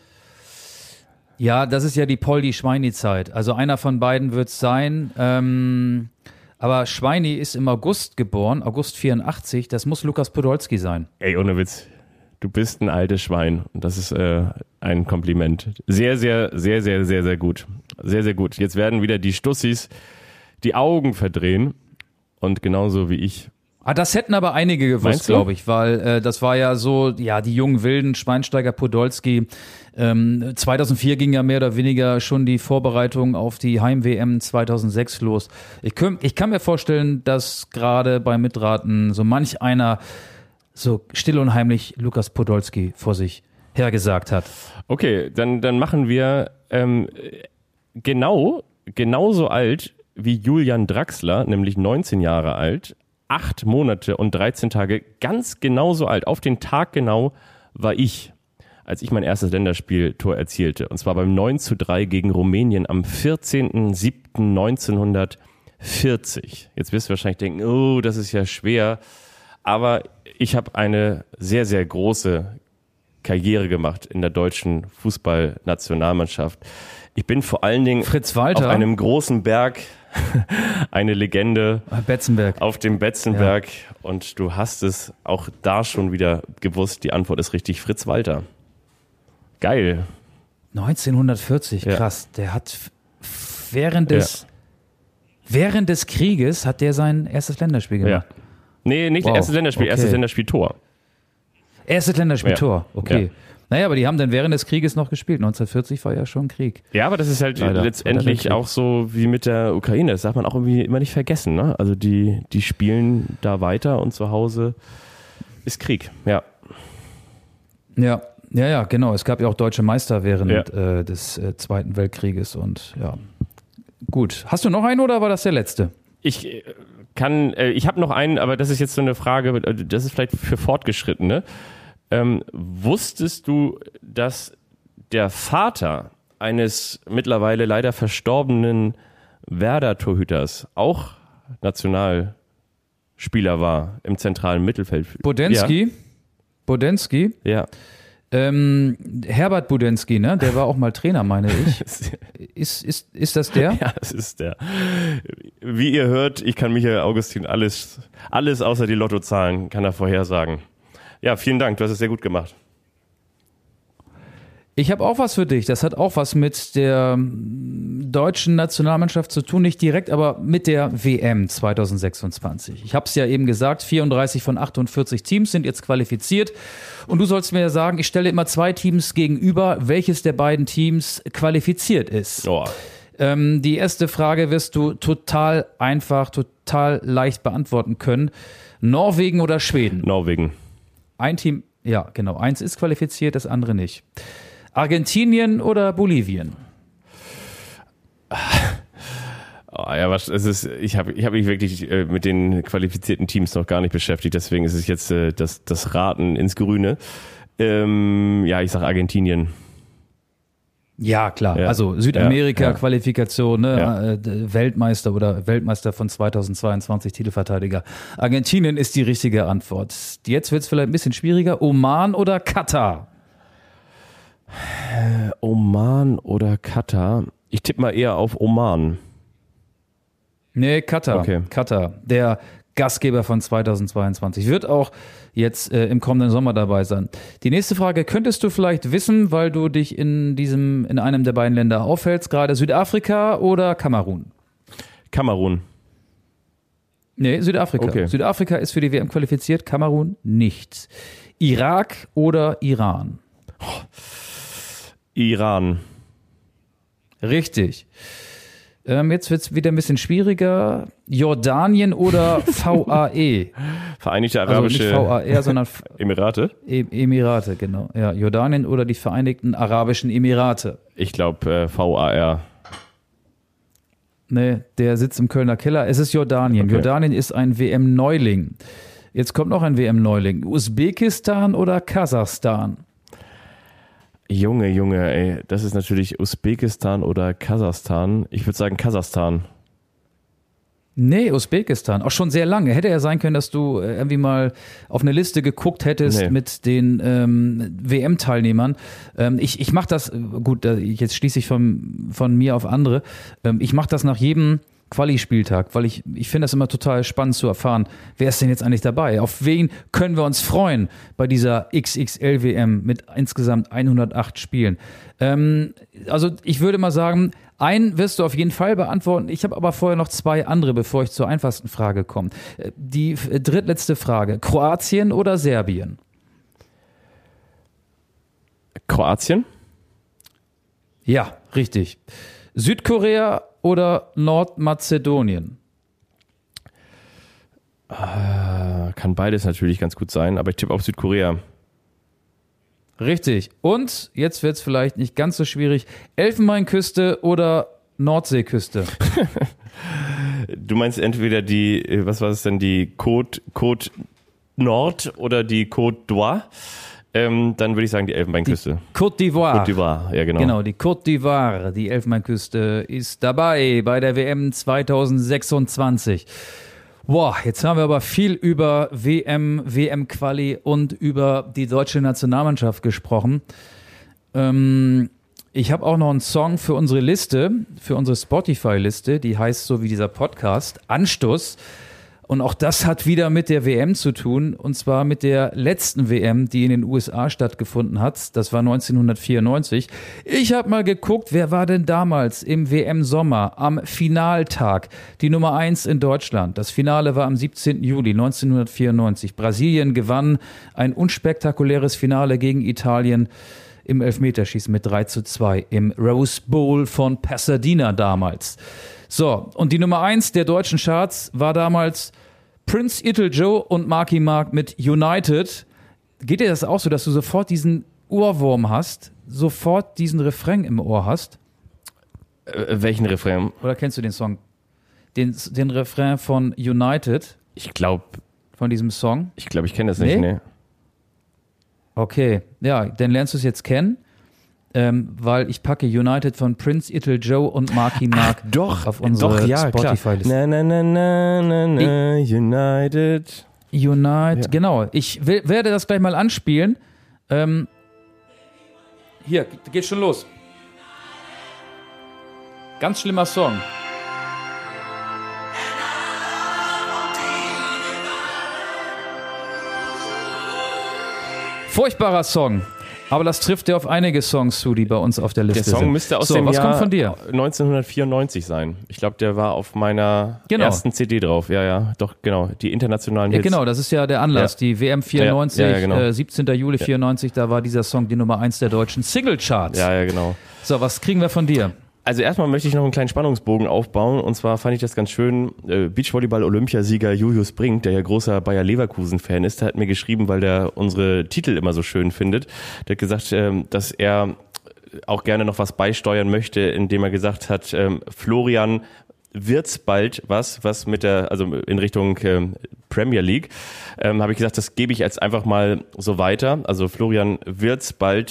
Ja, das ist ja die Poldi-Schweini-Zeit. Also einer von beiden wird es sein. Ähm, aber Schweini ist im August geboren, August vierundachtzig. Das muss Lukas Podolski sein. Ey, ohne Witz. Du bist ein altes Schwein. Und das ist äh, ein Kompliment. Sehr, sehr, sehr, sehr, sehr, sehr gut. Sehr, sehr gut. Jetzt werden wieder die Stussis die Augen verdrehen. Und genauso wie ich. Ah, das hätten aber einige Meinst gewusst, du? glaube ich, weil äh, das war ja so, ja, die jungen Wilden, Schweinsteiger, Podolski. Ähm, zweitausendvier ging ja mehr oder weniger schon die Vorbereitung auf die Heim-W M zweitausendsechs los. Ich, könnt, ich kann mir vorstellen, dass gerade beim Mitraten so manch einer so still und heimlich Lukas Podolski vor sich hergesagt hat. Okay, dann, dann machen wir ähm, genau, genauso alt wie Julian Draxler, nämlich neunzehn Jahre alt, acht Monate und dreizehn Tage, ganz genauso alt. Auf den Tag genau war ich, als ich mein erstes Länderspieltor erzielte. Und zwar beim neun zu drei gegen Rumänien am vierzehnten siebten neunzehnhundertvierzig. Jetzt wirst du wahrscheinlich denken, oh, das ist ja schwer. Aber ich habe eine sehr, sehr große Karriere gemacht in der deutschen Fußballnationalmannschaft. Ich bin vor allen Dingen Fritz Walter. auf einem großen Berg eine Legende Betzenberg. auf dem Betzenberg und du hast es auch da schon wieder gewusst. Die Antwort ist richtig, Fritz Walter. Geil. neunzehnhundertvierzig, Ja. krass. Der hat f- f- während des, während des Krieges hat der sein erstes Länderspiel gemacht. Ja. Nee, nicht Wow, erstes Länderspiel, okay. erstes Länderspiel-Tor. Erstes Länderspiel-Tor, Ja. okay. Ja. Naja, aber die haben dann während des Krieges noch gespielt. neunzehnhundertvierzig war ja schon Krieg. Ja, aber das ist halt Leider. letztendlich Leider. auch so wie mit der Ukraine. Das darf man auch irgendwie immer nicht vergessen. Ne? Also die, die spielen da weiter und zu Hause ist Krieg. Ja. Ja, ja, ja, genau. Es gab ja auch deutsche Meister während Ja. äh, des äh, Zweiten Weltkrieges und ja. Gut. Hast du noch einen oder war das der letzte? Ich äh, kann, äh, ich habe noch einen, aber das ist jetzt so eine Frage, äh, das ist vielleicht für Fortgeschrittene. Ähm, wusstest du, dass der Vater eines mittlerweile leider verstorbenen Werder-Torhüters auch Nationalspieler war im zentralen Mittelfeld? Budensky? Budensky? Ja. ja. Ähm, Herbert Budensky, ne? Der war auch mal Trainer, meine ich. Ist, ist, ist das der? Ja, es ist der. Wie ihr hört, ich kann Michael Augustin alles, alles außer die Lottozahlen kann er vorhersagen. Ja, vielen Dank, du hast es sehr gut gemacht. Ich habe auch was für dich. Das hat auch was mit der mm, deutschen Nationalmannschaft zu tun. Nicht direkt, aber mit der W M zweitausendsechsundzwanzig. Ich habe es ja eben gesagt, vierunddreißig von achtundvierzig Teams sind jetzt qualifiziert. Und du sollst mir ja sagen, ich stelle immer zwei Teams gegenüber, welches der beiden Teams qualifiziert ist. Oh. Ähm, die erste Frage wirst du total einfach, total leicht beantworten können. Norwegen oder Schweden? Norwegen. Ein Team, ja, genau. Eins ist qualifiziert, das andere nicht. Argentinien oder Bolivien? Oh, ja, was, es ist, ich habe ich hab mich wirklich äh, mit den qualifizierten Teams noch gar nicht beschäftigt, deswegen ist es jetzt äh, das, das Raten ins Grüne. Ähm, ja, ich sage Argentinien. Ja, klar. Ja. Also Südamerika-Qualifikation, ne? Ja. Äh, Weltmeister oder Weltmeister von zweitausendzweiundzwanzig, Titelverteidiger. Argentinien ist die richtige Antwort. Jetzt wird es vielleicht ein bisschen schwieriger. Oman oder Katar? Oman oder Katar? Ich tippe mal eher auf Oman. Nee, Katar. Okay. Katar, der Gastgeber von zweitausendzweiundzwanzig, wird auch jetzt äh, im kommenden Sommer dabei sein. Die nächste Frage könntest du vielleicht wissen, weil du dich in diesem, in einem der beiden Länder aufhältst, gerade Südafrika oder Kamerun? Kamerun. Nee, Südafrika. Okay. Südafrika ist für die W M qualifiziert, Kamerun nicht. Irak oder Iran? Iran. Richtig. Ähm, jetzt wird es wieder ein bisschen schwieriger. Jordanien oder V A E? Vereinigte Also Arabische nicht V A R, sondern Emirate. E- Emirate, genau. Ja, Jordanien oder die Vereinigten Arabischen Emirate. Ich glaube äh, V A R. Nee, der sitzt im Kölner Keller. Es ist Jordanien. Okay. Jordanien ist ein W M-Neuling. Jetzt kommt noch ein W M-Neuling. Usbekistan oder Kasachstan? Junge, Junge, ey, das ist natürlich Usbekistan oder Kasachstan. Ich würde sagen Kasachstan. Nee, Usbekistan. Auch schon sehr lange. Hätte ja sein können, dass du äh, irgendwie mal auf eine Liste geguckt hättest Nee. mit den ähm, W M-Teilnehmern. Ähm, ich ich mache das, äh, gut, äh, jetzt schließe ich von, von mir auf andere. Ähm, ich mache das nach jedem Quali-Spieltag, weil ich, ich finde das immer total spannend zu erfahren, wer ist denn jetzt eigentlich dabei? Auf wen können wir uns freuen bei dieser X X L W M mit insgesamt hundertacht Spielen? Ähm, also ich würde mal sagen, einen wirst du auf jeden Fall beantworten. Ich habe aber vorher noch zwei andere, bevor ich zur einfachsten Frage komme. Die äh, drittletzte Frage, Kroatien oder Serbien? Kroatien? Ja, richtig. Südkorea oder Nordmazedonien? Äh, kann beides natürlich ganz gut sein, aber ich tippe auf Südkorea. Richtig. Und jetzt wird es vielleicht nicht ganz so schwierig. Elfenbeinküste oder Nordseeküste? Du meinst entweder die, äh, was war es denn, die Côte, Côte Nord oder die Côte d'Ivoire? Ähm, dann würde ich sagen die Elfenbeinküste. Côte d'Ivoire. Côte d'Ivoire, ja genau. Genau, die Côte d'Ivoire, die Elfenbeinküste, ist dabei bei der W M zweitausendsechsundzwanzig. Boah, jetzt haben wir aber viel über W M, W M-Quali und über die deutsche Nationalmannschaft gesprochen. Ähm, ich habe auch noch einen Song für unsere Liste, für unsere Spotify-Liste, die heißt so wie dieser Podcast, Anstoß. Und auch das hat wieder mit der W M zu tun, und zwar mit der letzten W M, die in den U S A stattgefunden hat. Das war neunzehnhundertvierundneunzig. Ich habe mal geguckt, wer war denn damals im W M-Sommer am Finaltag die Nummer eins in Deutschland. Das Finale war am siebzehnten Juli neunzehnhundertvierundneunzig. Brasilien gewann ein unspektakuläres Finale gegen Italien im Elfmeterschießen mit drei zu zwei im Rose Bowl von Pasadena damals. So, und die Nummer eins der deutschen Charts war damals Prince Little Joe und Marky Mark mit United. Geht dir das auch so, dass du sofort diesen Ohrwurm hast, sofort diesen Refrain im Ohr hast? Äh, welchen Refrain? Oder kennst du den Song? Den, den Refrain von United, Ich glaube, von diesem Song? ich glaube, ich kenne das nicht, Nee? nee. Okay, ja, dann lernst du es jetzt kennen, ähm, weil ich packe United von Prince Little Joe und Marky Mark Doch, auf unsere doch, ja, Spotify-Liste. klar. Na, na, na, na, na, United. Unite, Ja. genau. Ich will, werde das gleich mal anspielen. Ähm, hier, geht schon los. Ganz schlimmer Song. Furchtbarer Song. Aber das trifft ja auf einige Songs zu, die bei uns auf der Liste Der Song sind. müsste aus so, dem was Jahr kommt von dir? neunzehnhundertvierundneunzig sein. Ich glaube, der war auf meiner Genau. ersten C D drauf. Ja, ja, doch, genau. Die internationalen Ja, Hits. genau, das ist ja der Anlass. Ja. Die W M vierundneunzig, Ja, ja, genau. äh, siebzehnten Juli vierundneunzig, da war dieser Song die Nummer eins der deutschen Singlecharts. Ja, ja, genau. So, was kriegen wir von dir? Also erstmal möchte ich noch einen kleinen Spannungsbogen aufbauen. Und zwar fand ich das ganz schön. Äh, Beachvolleyball-Olympiasieger Julius Brink, der ja großer Bayer Leverkusen-Fan ist, der hat mir geschrieben, weil der unsere Titel immer so schön findet. Der hat gesagt, ähm, dass er auch gerne noch was beisteuern möchte, indem er gesagt hat, ähm, Florian, wird's bald was, was mit der, also in Richtung ähm, Premier League, ähm, habe ich gesagt, das gebe ich jetzt einfach mal so weiter. Also Florian, wird's bald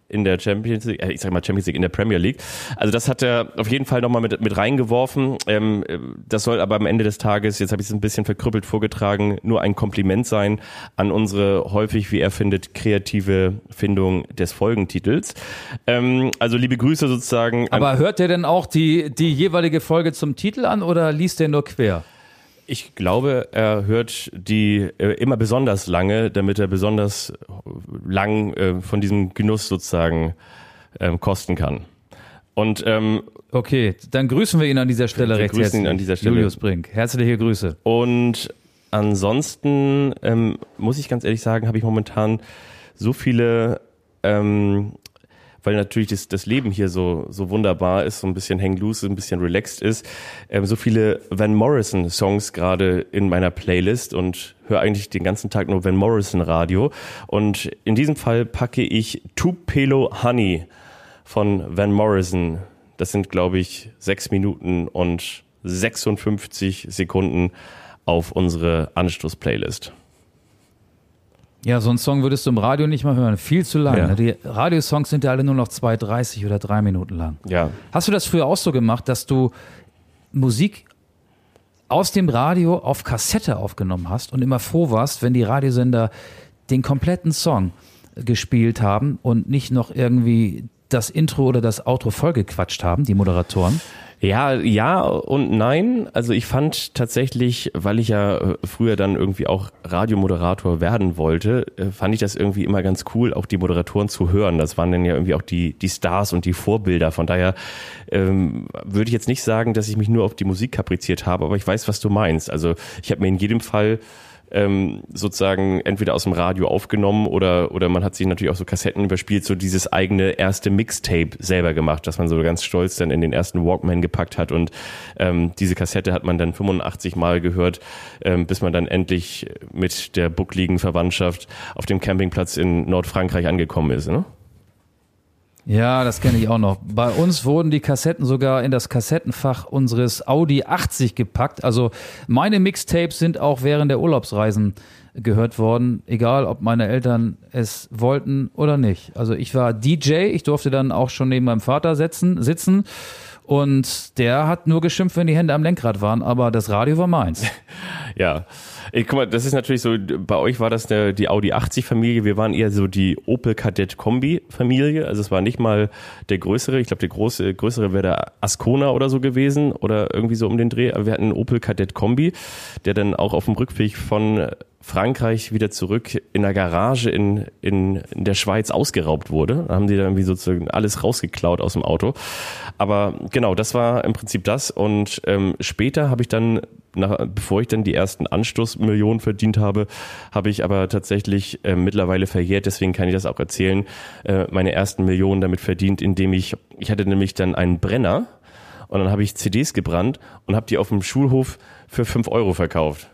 in der Champions League, äh, ich sag mal Champions League, in der Premier League. Also das hat er auf jeden Fall nochmal mit, mit reingeworfen. Ähm, das soll aber am Ende des Tages, jetzt habe ich es ein bisschen verkrüppelt vorgetragen, nur ein Kompliment sein an unsere häufig, wie er findet, kreative Findung des Folgentitels. Ähm, also liebe Grüße sozusagen. Aber hört der denn auch die, die jeweilige Folge zum Titel an oder liest der nur quer? Ich glaube, er hört die äh, immer besonders lange, damit er besonders lang äh, von diesem Genuss sozusagen ähm, kosten kann. Und ähm, okay, dann grüßen wir ihn an dieser Stelle wir recht grüßen herzlich. ihn an dieser Stelle. Julius Brink, herzliche Grüße. Und ansonsten ähm, muss ich ganz ehrlich sagen, habe ich momentan so viele ähm, weil natürlich das, das Leben hier so, so wunderbar ist, so ein bisschen hang loose, ein bisschen relaxed ist, ähm, so viele Van Morrison Songs gerade in meiner Playlist und höre eigentlich den ganzen Tag nur Van Morrison Radio. Und in diesem Fall packe ich Tupelo Honey von Van Morrison. Das sind, glaube ich, sechs Minuten und sechsundfünfzig Sekunden auf unsere Anstoß-Playlist. Ja, so einen Song würdest du im Radio nicht mal hören. Viel zu lang. Ja. Ne? Die Radiosongs sind ja alle nur noch zwei dreißig oder drei Minuten lang. Ja. Hast du das früher auch so gemacht, dass du Musik aus dem Radio auf Kassette aufgenommen hast und immer froh warst, wenn die Radiosender den kompletten Song gespielt haben und nicht noch irgendwie das Intro oder das Outro vollgequatscht haben, die Moderatoren? Ja, ja und nein. Also ich fand tatsächlich, weil ich ja früher dann irgendwie auch Radiomoderator werden wollte, fand ich das irgendwie immer ganz cool, auch die Moderatoren zu hören. Das waren dann ja irgendwie auch die die Stars und die Vorbilder. Von daher ähm, würde ich jetzt nicht sagen, dass ich mich nur auf die Musik kapriziert habe, aber ich weiß, was du meinst. Also ich habe mir in jedem Fall ähm, sozusagen entweder aus dem Radio aufgenommen oder oder man hat sich natürlich auch so Kassetten überspielt, so dieses eigene erste Mixtape selber gemacht, dass man so ganz stolz dann in den ersten Walkman gepackt hat und ähm, diese Kassette hat man dann fünfundachtzig Mal gehört, ähm, bis man dann endlich mit der buckligen Verwandtschaft auf dem Campingplatz in Nordfrankreich angekommen ist, ne? Ja, das kenne ich auch noch. Bei uns wurden die Kassetten sogar in das Kassettenfach unseres Audi achtzig gepackt. Also meine Mixtapes sind auch während der Urlaubsreisen gehört worden, egal ob meine Eltern es wollten oder nicht. Also ich war D J, ich durfte dann auch schon neben meinem Vater sitzen, sitzen und der hat nur geschimpft, wenn die Hände am Lenkrad waren, aber das Radio war meins. Ja, ich, guck mal, das ist natürlich so, bei euch war das der, die Audi achtzig Familie, wir waren eher so die Opel Kadett Kombi Familie, also es war nicht mal der größere, ich glaube der große, größere wäre der Ascona oder so gewesen oder irgendwie so um den Dreh, aber wir hatten einen Opel Kadett Kombi, der dann auch auf dem Rückweg von Frankreich wieder zurück in der Garage in, in, in der Schweiz ausgeraubt wurde. Da haben die dann irgendwie sozusagen alles rausgeklaut aus dem Auto. Aber genau, das war im Prinzip das. Und ähm, später habe ich dann, nach, bevor ich dann die ersten Anstoßmillionen verdient habe, habe ich aber tatsächlich äh, mittlerweile verjährt, deswegen kann ich das auch erzählen, äh, meine ersten Millionen damit verdient, indem ich, ich hatte nämlich dann einen Brenner und dann habe ich C Ds gebrannt und habe die auf dem Schulhof für fünf Euro verkauft.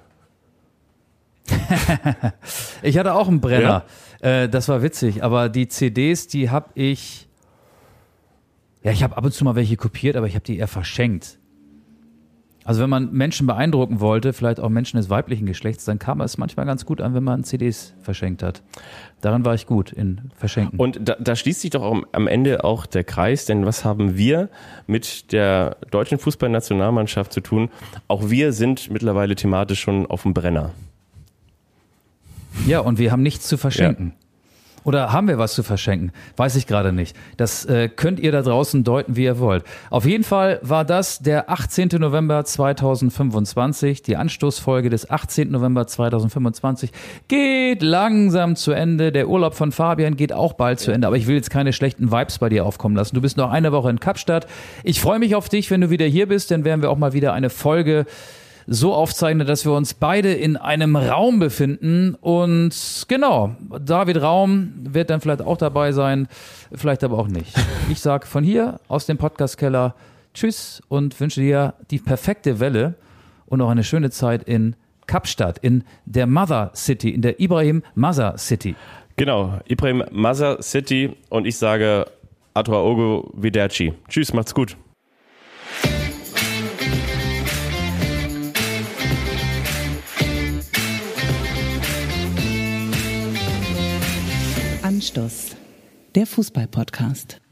Ich hatte auch einen Brenner, ja? äh, das war witzig, aber die C Ds, die habe ich, ja, ich habe ab und zu mal welche kopiert, aber ich habe die eher verschenkt. Also wenn man Menschen beeindrucken wollte, vielleicht auch Menschen des weiblichen Geschlechts, dann kam es manchmal ganz gut an, wenn man C Ds verschenkt hat. Daran war ich gut, in Verschenken. Und da, da schließt sich doch auch am Ende auch der Kreis, denn was haben wir mit der deutschen Fußballnationalmannschaft zu tun? Auch wir sind mittlerweile thematisch schon auf dem Brenner. Ja, und wir haben nichts zu verschenken. Ja. Oder haben wir was zu verschenken? Weiß ich gerade nicht. Das äh, könnt ihr da draußen deuten, wie ihr wollt. Auf jeden Fall war das der achtzehnten November zweitausendfünfundzwanzig. Die Anstoßfolge des achtzehnten November zweitausendfünfundzwanzig geht langsam zu Ende. Der Urlaub von Fabian geht auch bald zu Ende. Aber ich will jetzt keine schlechten Vibes bei dir aufkommen lassen. Du bist noch eine Woche in Kapstadt. Ich freue mich auf dich, wenn du wieder hier bist. Dann werden wir auch mal wieder eine Folge so aufzeichnen, dass wir uns beide in einem Raum befinden und genau, David Raum wird dann vielleicht auch dabei sein, vielleicht aber auch nicht. Ich sag von hier aus dem Podcast-Keller tschüss und wünsche dir die perfekte Welle und auch eine schöne Zeit in Kapstadt, in der Mother City, in der Ibrahim Mother City. Genau, Ibrahim Mother City und ich sage Atra Ogo Viderci. Tschüss, macht's gut. Anstoß, der Fußball-Podcast.